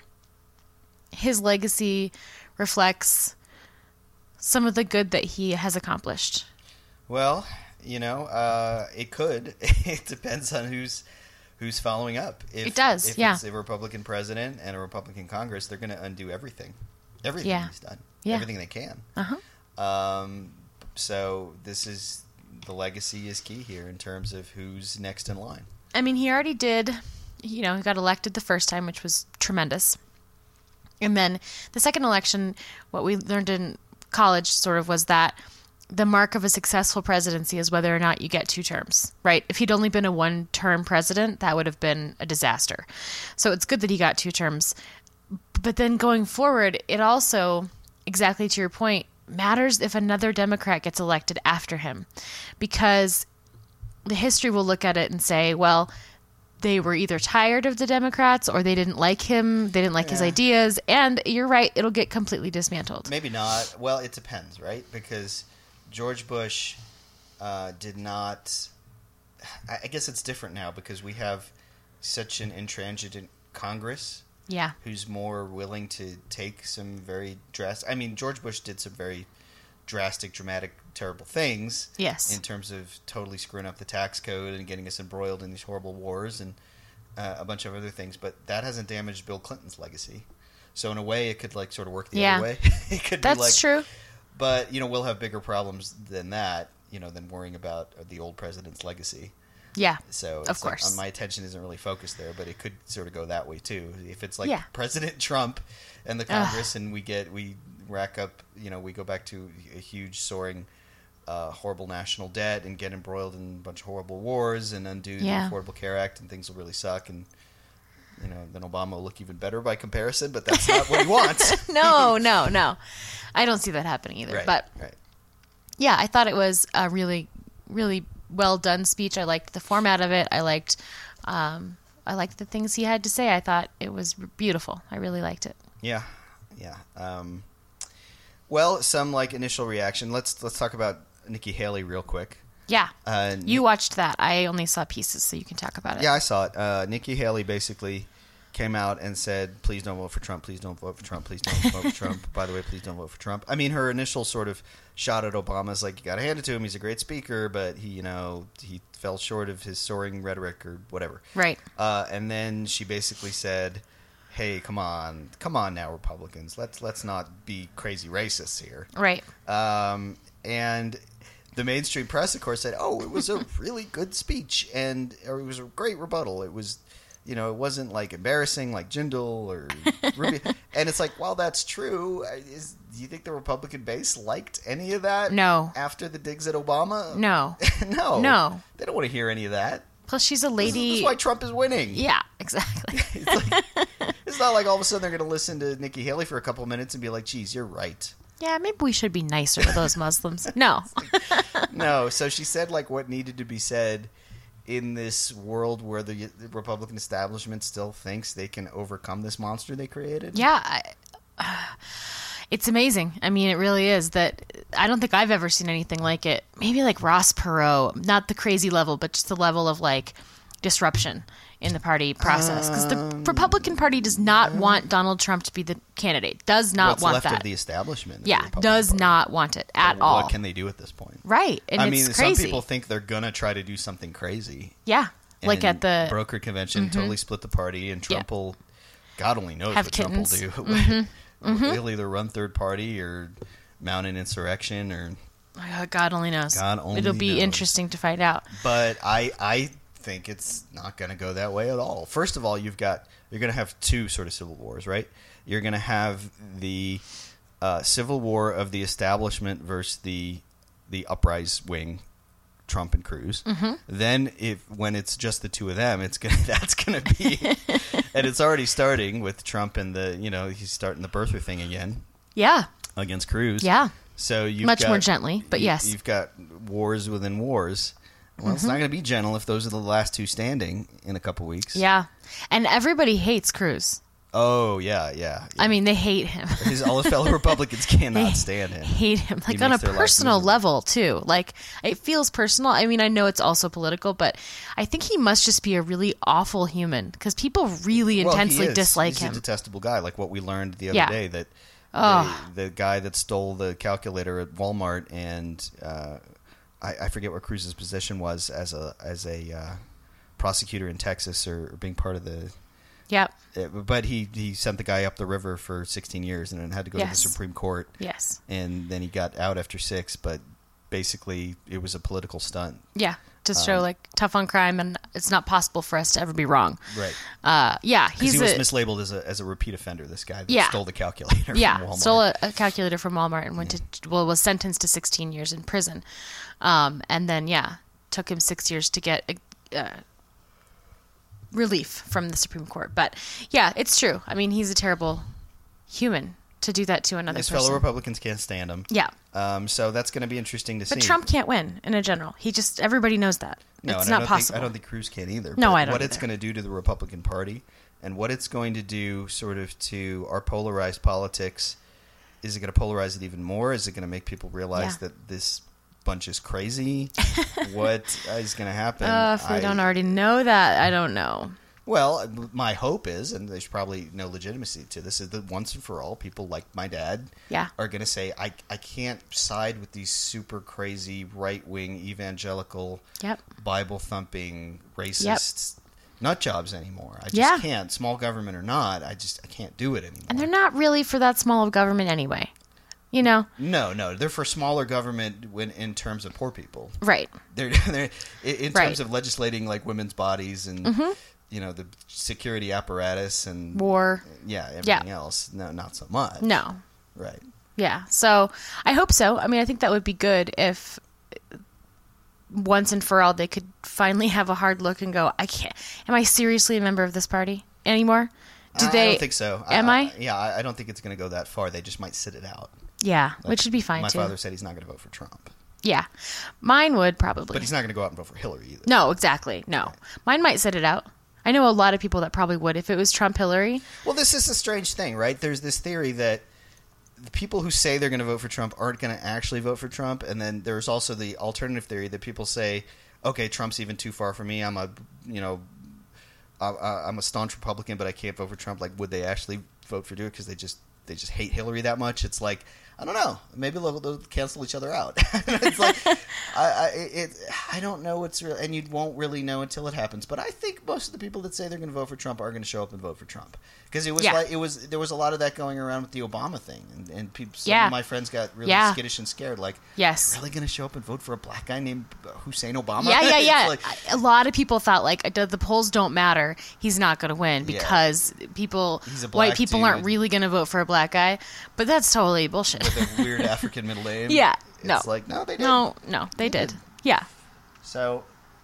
his legacy reflects some of the good that he has accomplished. Well, you know, uh, it could. It depends on who's. Who's following up? If, it does, if yeah. If it's a Republican president and a Republican Congress, they're going to undo everything. Everything yeah. he's done. Yeah. Everything they can. Uh-huh. Um, so this is, the legacy is key here in terms of who's next in line. I mean, he already did, you know, he got elected the first time, which was tremendous. And then the second election, what we learned in college sort of was that the mark of a successful presidency is whether or not you get two terms, right? If he'd only been a one-term president, that would have been a disaster. So it's good that he got two terms. But then going forward, it also, exactly to your point, matters if another Democrat gets elected after him. Because the history will look at it and say, well, they were either tired of the Democrats or they didn't like him, they didn't like yeah. his ideas, and you're right, it'll get completely dismantled. Maybe not. Well, it depends, right? Because George Bush uh, did not... I guess it's different now because we have such an intransigent Congress yeah. who's more willing to take some very drastic... I mean, George Bush did some very drastic, dramatic, terrible things yes. in terms of totally screwing up the tax code and getting us embroiled in these horrible wars and uh, a bunch of other things. But that hasn't damaged Bill Clinton's legacy. So in a way, it could like sort of work the yeah. other way. It could That's be like, true. But, you know, we'll have bigger problems than that, you know, than worrying about the old president's legacy. Yeah, so it's of course. Like, my attention isn't really focused there, but it could sort of go that way, too. If it's like yeah. President Trump and the Congress Ugh. and we get, we rack up, you know, we go back to a huge soaring, uh, horrible national debt and get embroiled in a bunch of horrible wars and undo yeah. the Affordable Care Act and things will really suck and... You know, then Obama will look even better by comparison, but that's not what he wants. no, no, no. I don't see that happening either. Right, but right. yeah, I thought it was a really, really well done speech. I liked the format of it. I liked, um, I liked the things he had to say. I thought it was beautiful. I really liked it. Yeah, yeah. Um, well, some like initial reaction. Let's let's talk about Nikki Haley real quick. Yeah, uh, you watched that. I only saw pieces, so you can talk about it. Yeah, I saw it. Uh, Nikki Haley basically came out and said, please don't vote for Trump, please don't vote for Trump, please don't vote for Trump. By the way, please don't vote for Trump. I mean, her initial sort of shot at Obama is like, you got to hand it to him. He's a great speaker, but he, you know, he fell short of his soaring rhetoric or whatever. Right. Uh, and then she basically said, hey, come on, come on now, Republicans. Let's let's not be crazy racists here. Right. Um, and the mainstream press, of course, said, "Oh, it was a really good speech, and or it was a great rebuttal. It was, you know, it wasn't like embarrassing like Jindal or Rubio." And it's like, well, that's true. Is do you think the Republican base liked any of that? No. After the digs at Obama? No. no. No. They don't want to hear any of that. Plus, she's a This lady. is why Trump is winning. Yeah, exactly. It's, like, it's not like all of a sudden they're going to listen to Nikki Haley for a couple of minutes and be like, geez, you're right. Yeah, maybe we should be nicer to those Muslims. No. No, so she said like what needed to be said in this world where the, the Republican establishment still thinks they can overcome this monster they created. Yeah. I, uh, it's amazing. I mean, it really is. That I don't think I've ever seen anything like it. Maybe like Ross Perot, not the crazy level, but just the level of like disruption in the party process. Because the Um, Republican Party does not want Donald Trump to be the candidate. Does not What's want left that. of the establishment. of the Yeah, Republican does Party. not want it at What all. can they do at this point? Right, and I it's mean, crazy. some people think they're gonna try to do something crazy. Yeah, like and at the brokered convention, totally split the party, and Trump Yeah. will, God only knows Have what kittens. Trump will do. Mm-hmm. He'll either run third party or mount an insurrection, or. Uh, God only knows. God only It'll be knows. interesting to find out. But I, I think it's not going to go that way at all. First of all, you've got you're going to have two sort of civil wars, right? You're going to have the uh, civil war of the establishment versus the the uprise wing, Trump and Cruz. Mm-hmm. Then, if when it's just the two of them, it's gonna that's gonna be, and it's already starting with Trump and the you know he's starting the birther thing again Yeah, against Cruz. yeah. So you've Much got, more gently, but you- yes. you've got wars within wars. Well, it's not going to be gentle if those are the last two standing in a couple weeks. Yeah. And everybody hates Cruz. Oh yeah, yeah. yeah. I mean, they hate him. his all his fellow Republicans cannot They stand him. hate him, like He on a makes their lives personal miserable. level too. Like it feels personal. I mean, I know it's also political, but I think he must just be a really awful human because people really Well, he intensely is. dislike He's him. a detestable guy, like what we learned the other Yeah. day that Ugh. the, the guy that stole the calculator at Walmart and uh, I, I forget what Cruz's position was as a as a uh, prosecutor in Texas or, or being part of the. Yep. Uh, but he, he sent the guy up the river for sixteen years and then had to go Yes. to the Supreme Court. Yes. And then he got out after six, but basically it was a political stunt. Yeah. To Um, show like tough on crime, and it's not possible for us to ever be wrong. Right. Uh, yeah, Because he's he was a, mislabeled as a, as a repeat offender, this guy that Yeah. stole the calculator yeah, from Walmart. stole a, a calculator from Walmart and went to well was sentenced to sixteen years in prison, um, and then yeah, took him six years to get uh, relief from the Supreme Court. But yeah, it's true. I mean, he's a terrible human to do that to another His person. fellow Republicans can't stand him. Yeah, Um, so that's going to be interesting to see. but Trump can't win in a general. He just everybody knows that. No, it's and not I don't possible. Think, I don't think Cruz can either. No, but I don't What it's either. going to do to the Republican Party and what it's going to do sort of to our polarized politics, is it going to polarize it even more? Is it going to make people realize Yeah. that this bunch is crazy? What is going to happen? Uh, if we I- don't already know that, I don't know. Well, my hope is, and there's probably no legitimacy to this, is that once and for all, people like my dad Yeah. are going to say, I, I can't side with these super crazy right-wing evangelical Yep. Bible-thumping racist nut jobs anymore. I just Yeah. can't. Small government or not, I just I can't do it anymore. And they're not really for that small of government anyway. You know? no, no, they're for smaller government when in terms of poor people. Right. They're, they're in in Right. terms of legislating like women's bodies and Mm-hmm. you know the security apparatus and War. yeah everything else. No, not so much. No. Right. Yeah. So I hope so. I mean, I think that would be good if once and for all they could finally have a hard look and go, I can't. Am I seriously a member of this party anymore? Do I, they? I don't think so. Am I? Yeah, I, I don't think it's going to go that far. They just might sit it out. Yeah, Like, which would be fine My too. father said he's not going to vote for Trump, Yeah, mine would probably. but he's not going to go out and vote for Hillary either. No, exactly. No, mine might sit it out. I know a lot of people that probably would if it was Trump Hillary. Well, this is a strange thing, right? There's this theory that the people who say they're going to vote for Trump aren't going to actually vote for Trump, and then there's also the alternative theory that people say, okay, Trump's even too far for me. I'm a, you know, I, I'm a staunch Republican, but I can't vote for Trump. Like, would they actually vote for do it because they just they just hate Hillary that much? It's like I don't know. Maybe they'll, they'll cancel each other out. It's like I, I, it, I don't know what's real, and you won't really know until it happens. But I think most of the people that say they're going to vote for Trump are going to show up and vote for Trump because it was Yeah. like it was there was a lot of that going around with the Obama thing, and, and people, some Yeah. of my friends got really Yeah. skittish and scared. Like, Yes. really going to show up and vote for a black guy named Hussein Obama? Yeah, yeah, It's yeah. like- A lot of people thought like the the polls don't matter. He's not going to win Yeah. because people, He's a black white people dude. aren't really going to vote for a black guy. But that's totally bullshit. with a weird African middle name. Yeah, It's no. like, no, they did. No, no, they did. Yeah. So,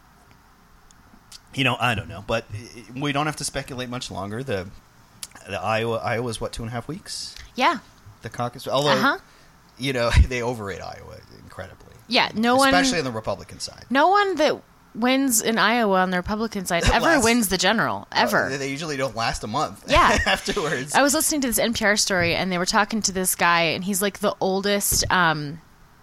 you know, I don't know, but we don't have to speculate much longer. The the Iowa Iowa's what two and a half weeks. Yeah. The caucus, although Uh-huh. you know they overrate Iowa incredibly. Yeah. No one. especially on the Republican side. No one that wins in Iowa on the Republican side ever Lasts- wins the general ever. Uh, they usually don't last a month. Yeah. afterwards. I was listening to this N P R story, and they were talking to this guy, and he's like the oldest. Um,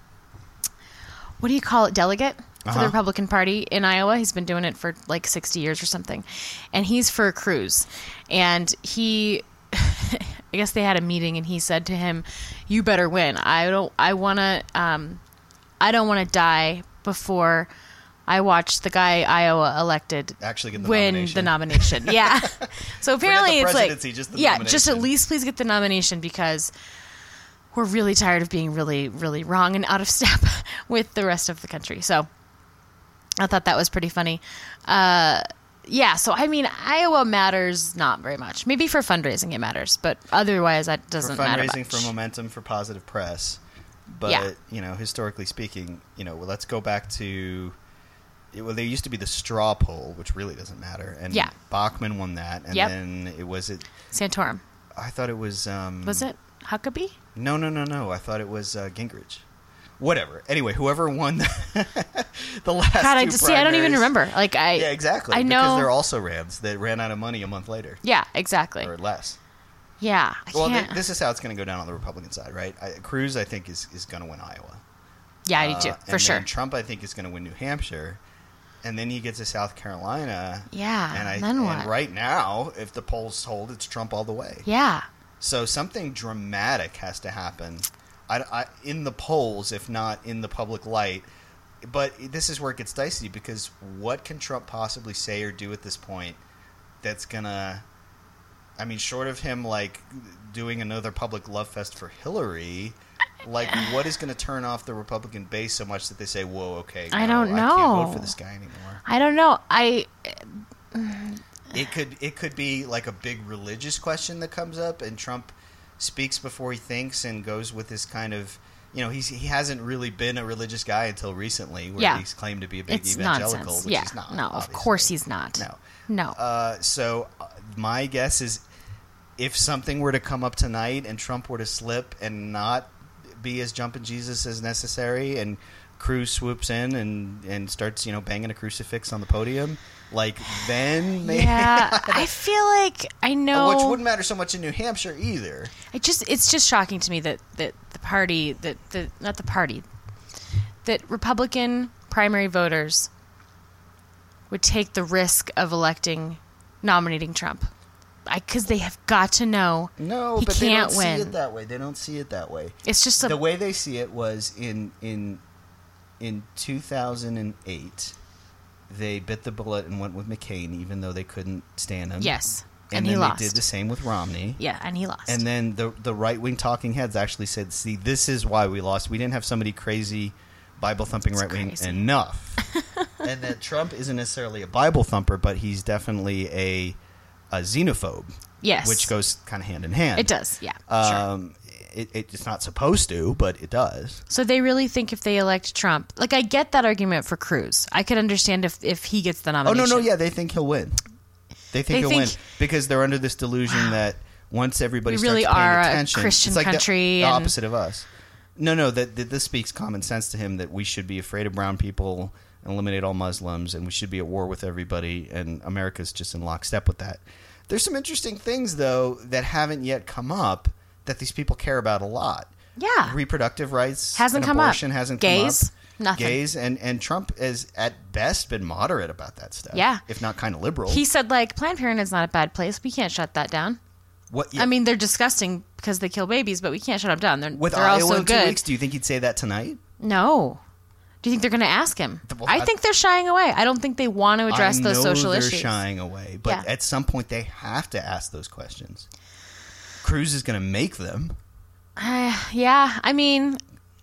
what do you call it? Delegate for Uh-huh. the Republican Party in Iowa. He's been doing it for like sixty years or something, and he's for Cruz, and he. I guess they had a meeting, and he said to him, "You better win. I don't. I want to. Um, I don't want to die before." I watched the guy Iowa elected Actually get the win nomination. the nomination. Yeah. So apparently the it's like, presidency, just the yeah, just at nomination. least please get the nomination because we're really tired of being really, really wrong and out of step with the rest of the country. So I thought that was pretty funny. Uh, yeah. So, I mean, Iowa matters not very much. Maybe for fundraising it matters, but otherwise that for doesn't matter fundraising, much. for momentum, for positive press. But Yeah. you know, historically speaking, you know, well, let's go back to. It, well, there used to be the straw poll, which really doesn't matter, and Yeah. Bachmann won that, and Yep. then it was it. Santorum. I thought it was. Um, Was it Huckabee? No, no, no, no. I thought it was uh, Gingrich. Whatever. Anyway, whoever won the, the last. God, I two just see. I don't even primaries- remember. Like I. Yeah, exactly. I because know. they're also Rams that ran out of money a month later Yeah, exactly. or less. Yeah, I Well, can't. th- this is how it's going to go down on the Republican side, right? I, Cruz, I think, is is going to win Iowa. yeah, I do too, Uh, for and sure. then Trump, I think, is going to win New Hampshire, and then he gets to South Carolina. Yeah, and I then and what? right now, if the polls hold, it's Trump all the way. Yeah, So something dramatic has to happen, I, I, in the polls, if not in the public light. But this is where it gets dicey because what can Trump possibly say or do at this point that's gonna? I mean, short of him like doing another public love fest for Hillary, like what is going to turn off the Republican base so much that they say, "Whoa, okay, I no, don't I can't know. vote for this guy anymore." I don't know. I It could it could be like a big religious question that comes up, and Trump speaks before he thinks and goes with this kind of, you know, he's he hasn't really been a religious guy until recently, where Yeah. he's claimed to be a big it's evangelical, nonsense. which Yeah, he's not. no, of obviously. course he's not. No. no. Uh, so uh, my guess is, if something were to come up tonight and Trump were to slip and not be as jumping Jesus as necessary, and Cruz swoops in and, and starts, you know, banging a crucifix on the podium, like then maybe. yeah, I feel like I know. Which wouldn't matter so much in New Hampshire either. It just it's just shocking to me that, that the party that the not the party that Republican primary voters would take the risk of electing nominating Trump. Because they have got to know No, he but they can't don't win. see it that way. They don't see it that way. It's just a The way they see it was in in in two thousand eight, they bit the bullet and went with McCain, even though they couldn't stand him. yes, and, and, then he lost. they did the same with Romney. Yeah, and he lost. And then the the right wing talking heads actually said, "See, this is why we lost. We didn't have somebody crazy, Bible thumping It's right wing crazy. enough." And that Trump isn't necessarily a Bible thumper, but he's definitely a a xenophobe. yes, Which goes kind of hand in hand. it does. Yeah, sure. Um, it, it's not supposed to, but it does. So they really think if they elect Trump, like I get that argument for Cruz. I could understand if, if he gets the Oh nomination. no, no, yeah, they think he'll win. They think They he'll think- win because they're under this delusion that once everybody We really starts paying are a attention, Christian it's like the- country the, and- opposite of us. No, no, that, that this speaks common sense to him that we should be afraid of brown people and eliminate all Muslims, and we should be at war with everybody, and America's just in lockstep with that. There's some interesting things though that haven't yet come up that these people care about a lot. Yeah, Reproductive rights Hasn't and come up. abortion hasn't Gays, come up. nothing. Gays and, and Trump has at best been moderate about that stuff. Yeah. If not kind of liberal. he said like Planned Parenthood's not a bad place. We can't shut that down. What? Yeah. I mean, they're disgusting because they kill babies, but we can't shut them down. They're, With they're Iowa also in two good. weeks, do you think he'd say that tonight? No. Do you think they're going to ask him? Well, I I- think they're shying away. I don't think they want to address I those know social they're issues. shying away, but Yeah. at some point they have to ask those questions. Cruz is going to make them. Uh, yeah, I mean,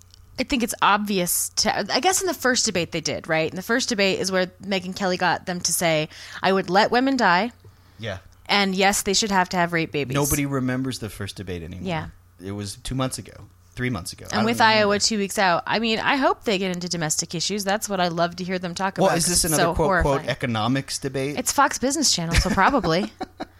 I think it's obvious to. I guess in the first debate they did, right? In the first debate is where Megyn Kelly got them to say, "I would let women die, Yeah. and yes, they should have to have rape babies." Nobody remembers the first debate anymore. Yeah. It was two months ago, three months ago. I And don't with even remember. Iowa two weeks out, I mean, I hope they get into domestic issues. That's what I love to hear them talk Well, about. is 'cause this it's another so quote, horrifying. quote, economics debate? It's Fox Business Channel, so probably.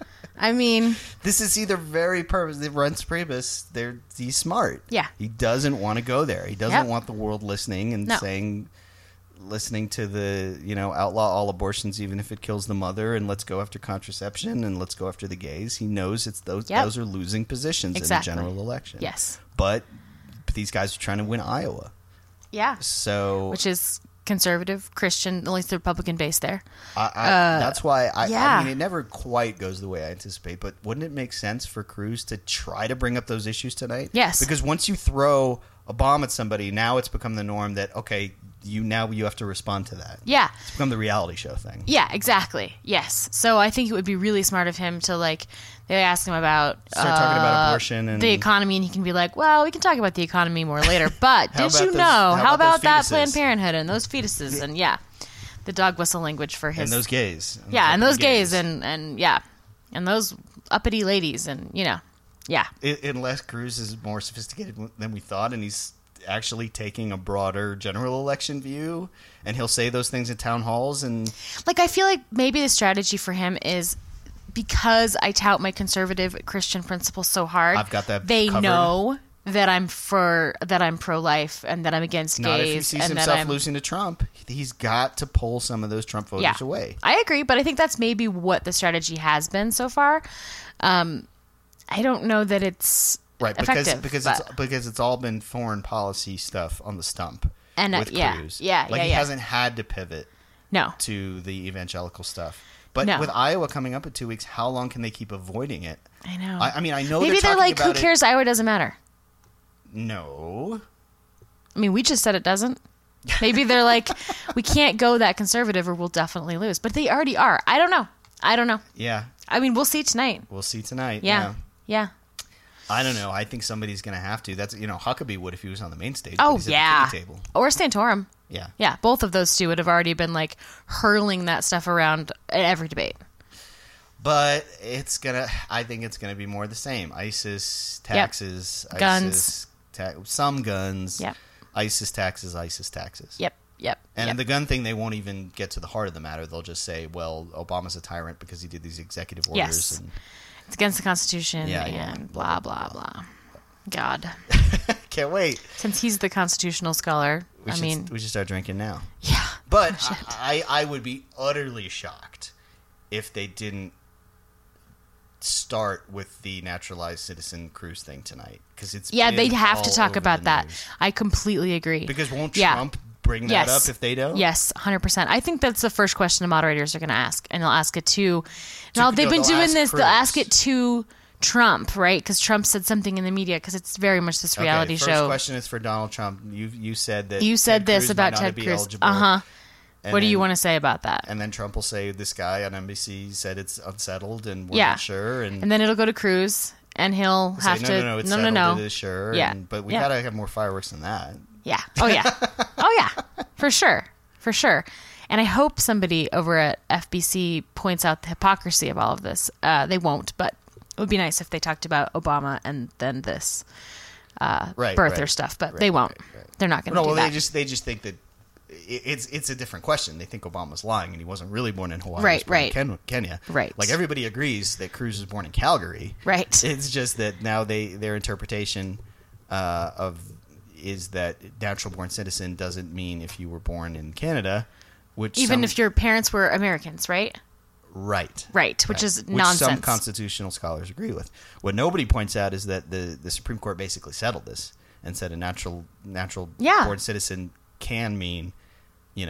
I mean, This is either very purpose. Reince Priebus, they're he's smart. Yeah. he doesn't want to go there. He doesn't Yep. want the world listening and No. saying, listening to the you know outlaw all abortions even if it kills the mother, and let's go after contraception and let's go after the gays. He knows it's those Yep. those are losing positions Exactly. in the general election. yes. but these guys are trying to win Iowa, Yeah. so Which is conservative, Christian, at least the Republican base there. I, I, Uh, that's why I, yeah. I mean it never quite goes the way I anticipate. But wouldn't it make sense for Cruz to try to bring up those issues tonight? Yes. Because once you throw a bomb at somebody, now it's become the norm that okay, you now you have to respond to that. Yeah. It's become the reality show thing. Yeah, exactly. Yes. So I think it would be really smart of him to, like, they ask him about Start talking about uh, abortion and the economy, and he can be like, well, we can talk about the economy more later. But How did about you those- know? how How, about about, those that fetuses? Planned Parenthood and those fetuses? And yeah, the dog whistle language for his. and those gays. yeah, and those uppity gays, and, and yeah, and those uppity ladies, and, you know, yeah. I- unless Cruz is more sophisticated than we thought, and he's actually taking a broader general election view, and he'll say those things at town halls and Like, I feel like maybe the strategy for him is because I tout my conservative Christian principles so hard. I've got that They covered. know that I'm for that I'm pro life and that I'm against not if he gays sees and that himself I'm. losing to Trump. He's got to pull some of those Trump voters Yeah, away. I agree, but I think that's maybe what the strategy has been so far. Um, I don't know that it's Right, because effective, because but- it's because it's all been foreign policy stuff on the stump And, uh, with yeah, Cruz. yeah, like yeah, he yeah. hasn't had to pivot no. to the evangelical stuff. But No. with Iowa coming up in two weeks, how long can they keep avoiding it? I know. I, I mean, I know maybe they're, they're talking like, who about it- cares? Iowa doesn't matter. No, I mean, we just said it doesn't. Maybe they're like, we can't go that conservative or we'll definitely lose. But they already are. I don't know. I don't know. yeah, I mean, we'll see tonight. we'll see tonight. Yeah. yeah. Yeah. I don't know. I think somebody's going to have to. That's you know, Huckabee would if he was on the main stage. Oh, but he's at the yeah. kiddie table. Or Santorum. Yeah. Yeah. Both of those two would have already been like hurling that stuff around at every debate. But it's gonna. I think it's gonna be more the same. ISIS taxes, Guns. ISIS, ta- some guns. Yep. ISIS taxes, ISIS taxes. Yep. Yep. And yep. the gun thing, they won't even get to the heart of the matter. They'll just say, "Well, Obama's a tyrant because he did these executive orders." Yes. And It's against the Constitution Yeah, and yeah. blah, blah, blah. God. can't wait. Since he's the constitutional scholar, We I should, mean, we should start drinking now. yeah. But I, I, I would be utterly shocked if they didn't start with the naturalized citizen Cruz thing tonight, because it's Yeah, been they'd have to all talk over about the that. news. I completely agree. Because won't Yeah. Trump bring that Yes. up if they don't? Yes, one hundred percent. I think that's the first question the moderators are going to ask, and they'll ask it to. Now To- they've no, been they'll doing ask this. Cruz. They'll ask it to Trump, right? Because Trump said something in the media. Because it's very much this reality okay, first show. question is for Donald Trump. You you said that You said Ted this Cruz about might not Ted be Cruz. eligible. Uh huh. And What do you then- want to say about that? And then Trump will say this guy on N B C said it's unsettled and we're Yeah. not sure. And, And then it'll go to Cruz, and he'll say, have no, to. no, no, it's no, no, settled. no. It is sure. Yeah. And, but we Yeah. gotta have more fireworks than that. Yeah. Oh yeah. Oh yeah. For sure. For sure. And I hope somebody over at F B C points out the hypocrisy of all of this. Uh, they won't, but it would be nice if they talked about Obama and then this uh, Right, birther right, stuff. But right, they won't. right, right. They're not going to No, do well, that. they just they just think that it- it's it's a different question. They think Obama's lying and he wasn't really born in Hawaii. Right, he was born in right. Ken- Kenya. Right. Like everybody agrees that Cruz was born in Calgary. Right. It's just that now they their interpretation uh, of is that natural born citizen doesn't mean if you were born in Canada, which Even some- if your parents were Americans, right? right. Right, which Right. is Which nonsense. some constitutional scholars agree with. What nobody points out is that the, the Supreme Court basically settled this and said a natural natural Yeah. born citizen can mean, you know,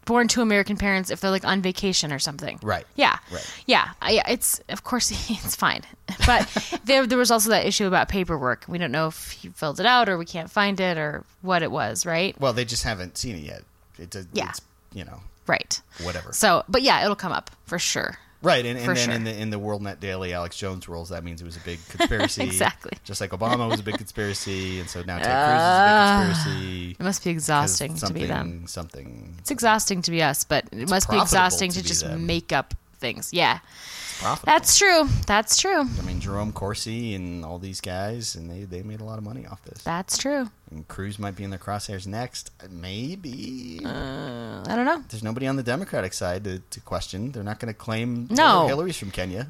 born to American parents if they're like on vacation or something. Right. Yeah. Right. Yeah. I, it's of course it's fine, but there there was also that issue about paperwork. We don't know if he filled it out or we can't find it or what it was. Right. Well, they just haven't seen it yet. It does, Yeah. It's, you know. Right. Whatever. So, but yeah, it'll come up for sure. Right, and, and For then sure. in the in the WorldNet Daily, Alex Jones rules. That means it was a big conspiracy. Exactly. Just like Obama was a big conspiracy, and so now Ted Cruz is a big conspiracy. It must be exhausting to be them. Something, something. It's exhausting to be us, but it must be profitable exhausting to to, be just them. make up things. Yeah. Profitable. That's true. That's true. I mean, Jerome Corsi and all these guys, and they, they made a lot of money off this. That's true. And Cruz might be in their crosshairs next. Maybe. Uh, I don't know. There's nobody on the Democratic side to, to question. They're not going to claim No. oh, Hillary's from Kenya.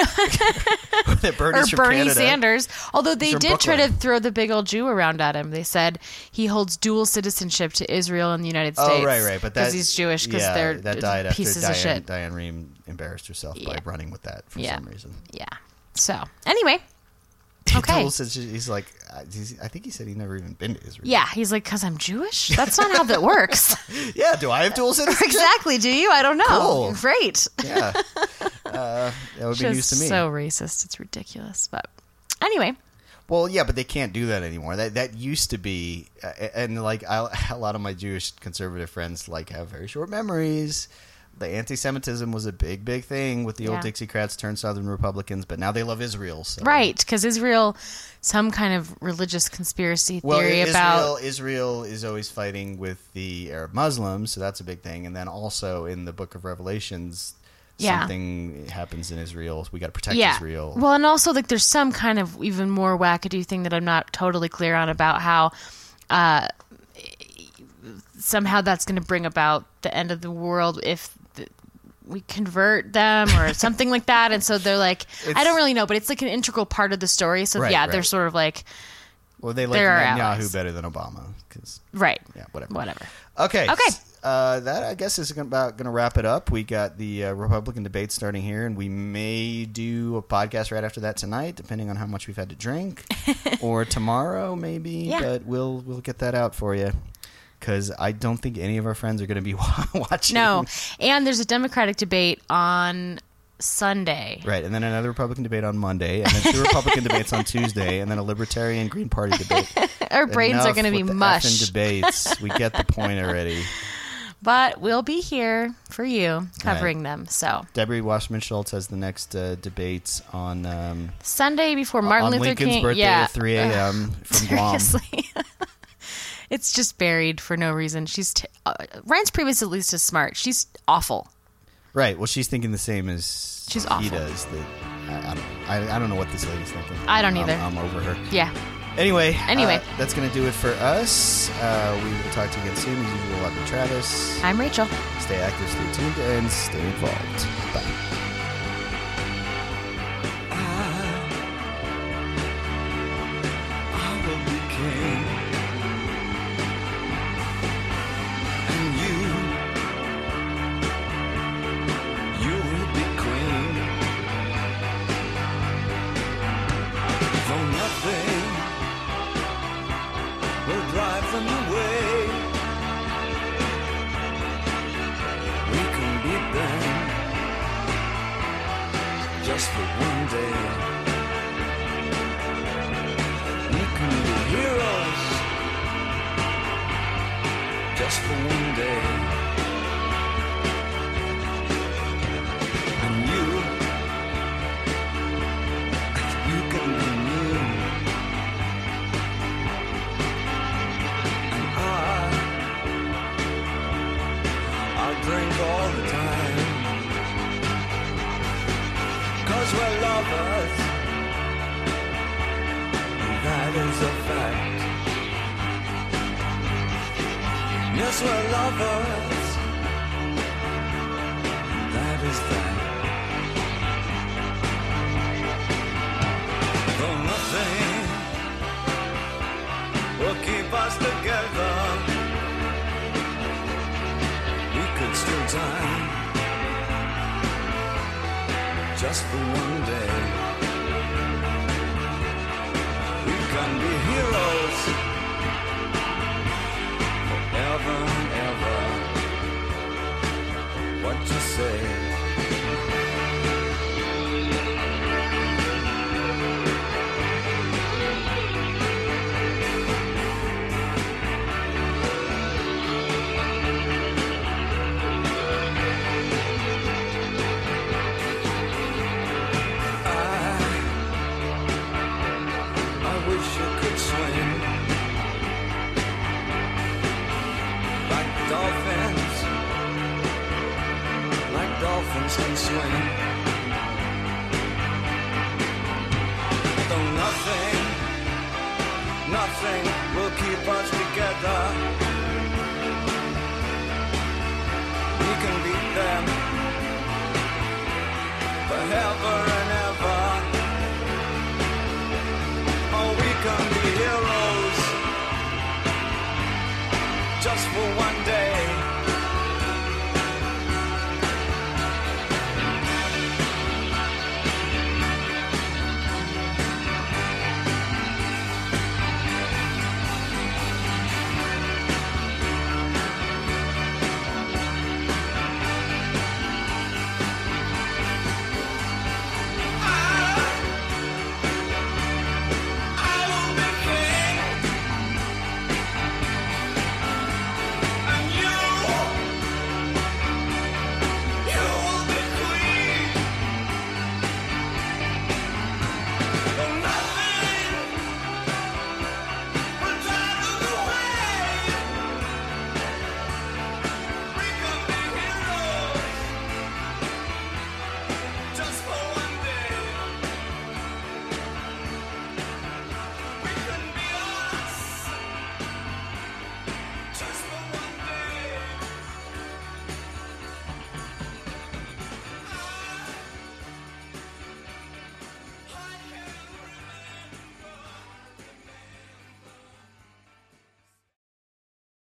that Or Bernie's from Bernie Canada. Sanders. Although they from did try to Brooklyn. throw the big old Jew around at him. They said he holds dual citizenship to Israel and the United Oh, States. right, right. But that, because he's Jewish, because yeah, they're that died after pieces Diane, of shit. Diane Rehm embarrassed herself by Yeah. running with that for Yeah. some reason. Yeah. So, anyway. He Okay. told us- he's like, uh, he's, I think he said he's never even been to Israel. Yeah, he's like, because I'm Jewish? That's not how that works. Yeah, do I have dual citizenship? Exactly. Do you? I don't know. Cool. Great. Yeah. Uh, that would be news Just to me. so racist. It's ridiculous. But anyway. Well, yeah, but they can't do that anymore. That that used to be, uh, and like I, a lot of my Jewish conservative friends like have very short memories. The anti-Semitism was a big, big thing with the Yeah. old Dixiecrats turned Southern Republicans, but now they love Israel. So. Right, because Israel, some kind of religious conspiracy Well, theory Israel, about. Israel is always fighting with the Arab Muslims, so that's a big thing. And then also in the Book of Revelations, Yeah. something happens in Israel. We got to protect Yeah. Israel. Well, and also, like, there's some kind of even more wackadoo thing that I'm not totally clear on about how uh, somehow that's going to bring about the end of the world if the, we convert them or something like that. And so they're like, I It's- don't really know, but it's like an integral part of the story. So, Right, yeah, right. they're sort of like, Well, they like They're our Netanyahu allies. better than Obama. Cause, right. yeah, whatever. Whatever. Okay. Okay. Uh, that, I guess, is about going to wrap it up. We got the uh, Republican debate starting here, and we may do a podcast right after that tonight, depending on how much we've had to drink, or tomorrow, maybe. Yeah. But we'll we'll get that out for you, because I don't think any of our friends are going to be watching. No. And there's a Democratic debate on Sunday. Right, and then another Republican debate on Monday, and then two Republican debates on Tuesday, and then a Libertarian Green Party debate. Our brains Enough are going to be with the mush. effing debates. We get the point already. But we'll be here for you covering Right. them. So Debbie Wasserman Schultz has the next uh, debates on um, Sunday before Martin on Luther Lincoln's King. birthday yeah. at three a.m. from Guam. Seriously. It's just buried for no reason. She's t- uh, Reince Priebus at least is smart. She's awful. Right. Well, she's thinking the same as She's he awful. does. That I, I, don't, I, I don't know what this lady's thinking. I don't I'm- either. I'm, over her. Yeah. Anyway. Anyway. uh, that's going to do it for us. Uh, we will talk to you again soon. As usual, I've been Travis. I'm Rachel. Stay active, stay tuned, and stay involved. Bye. I will be king, and you, you will be queen. Though nothing will drive them away, we can beat them just for one day. We can be heroes just for one day. And you, you can be me. And I, I drink all the time. 'Cause we're lovers. That is a fact. Yes, we're lovers. That is that. Though nothing will keep us together, we could still die just for one day. We can be heroes forever and ever. can swing. Though nothing, nothing will keep us together. We can beat them forever and ever. Oh, we can be heroes just for one day.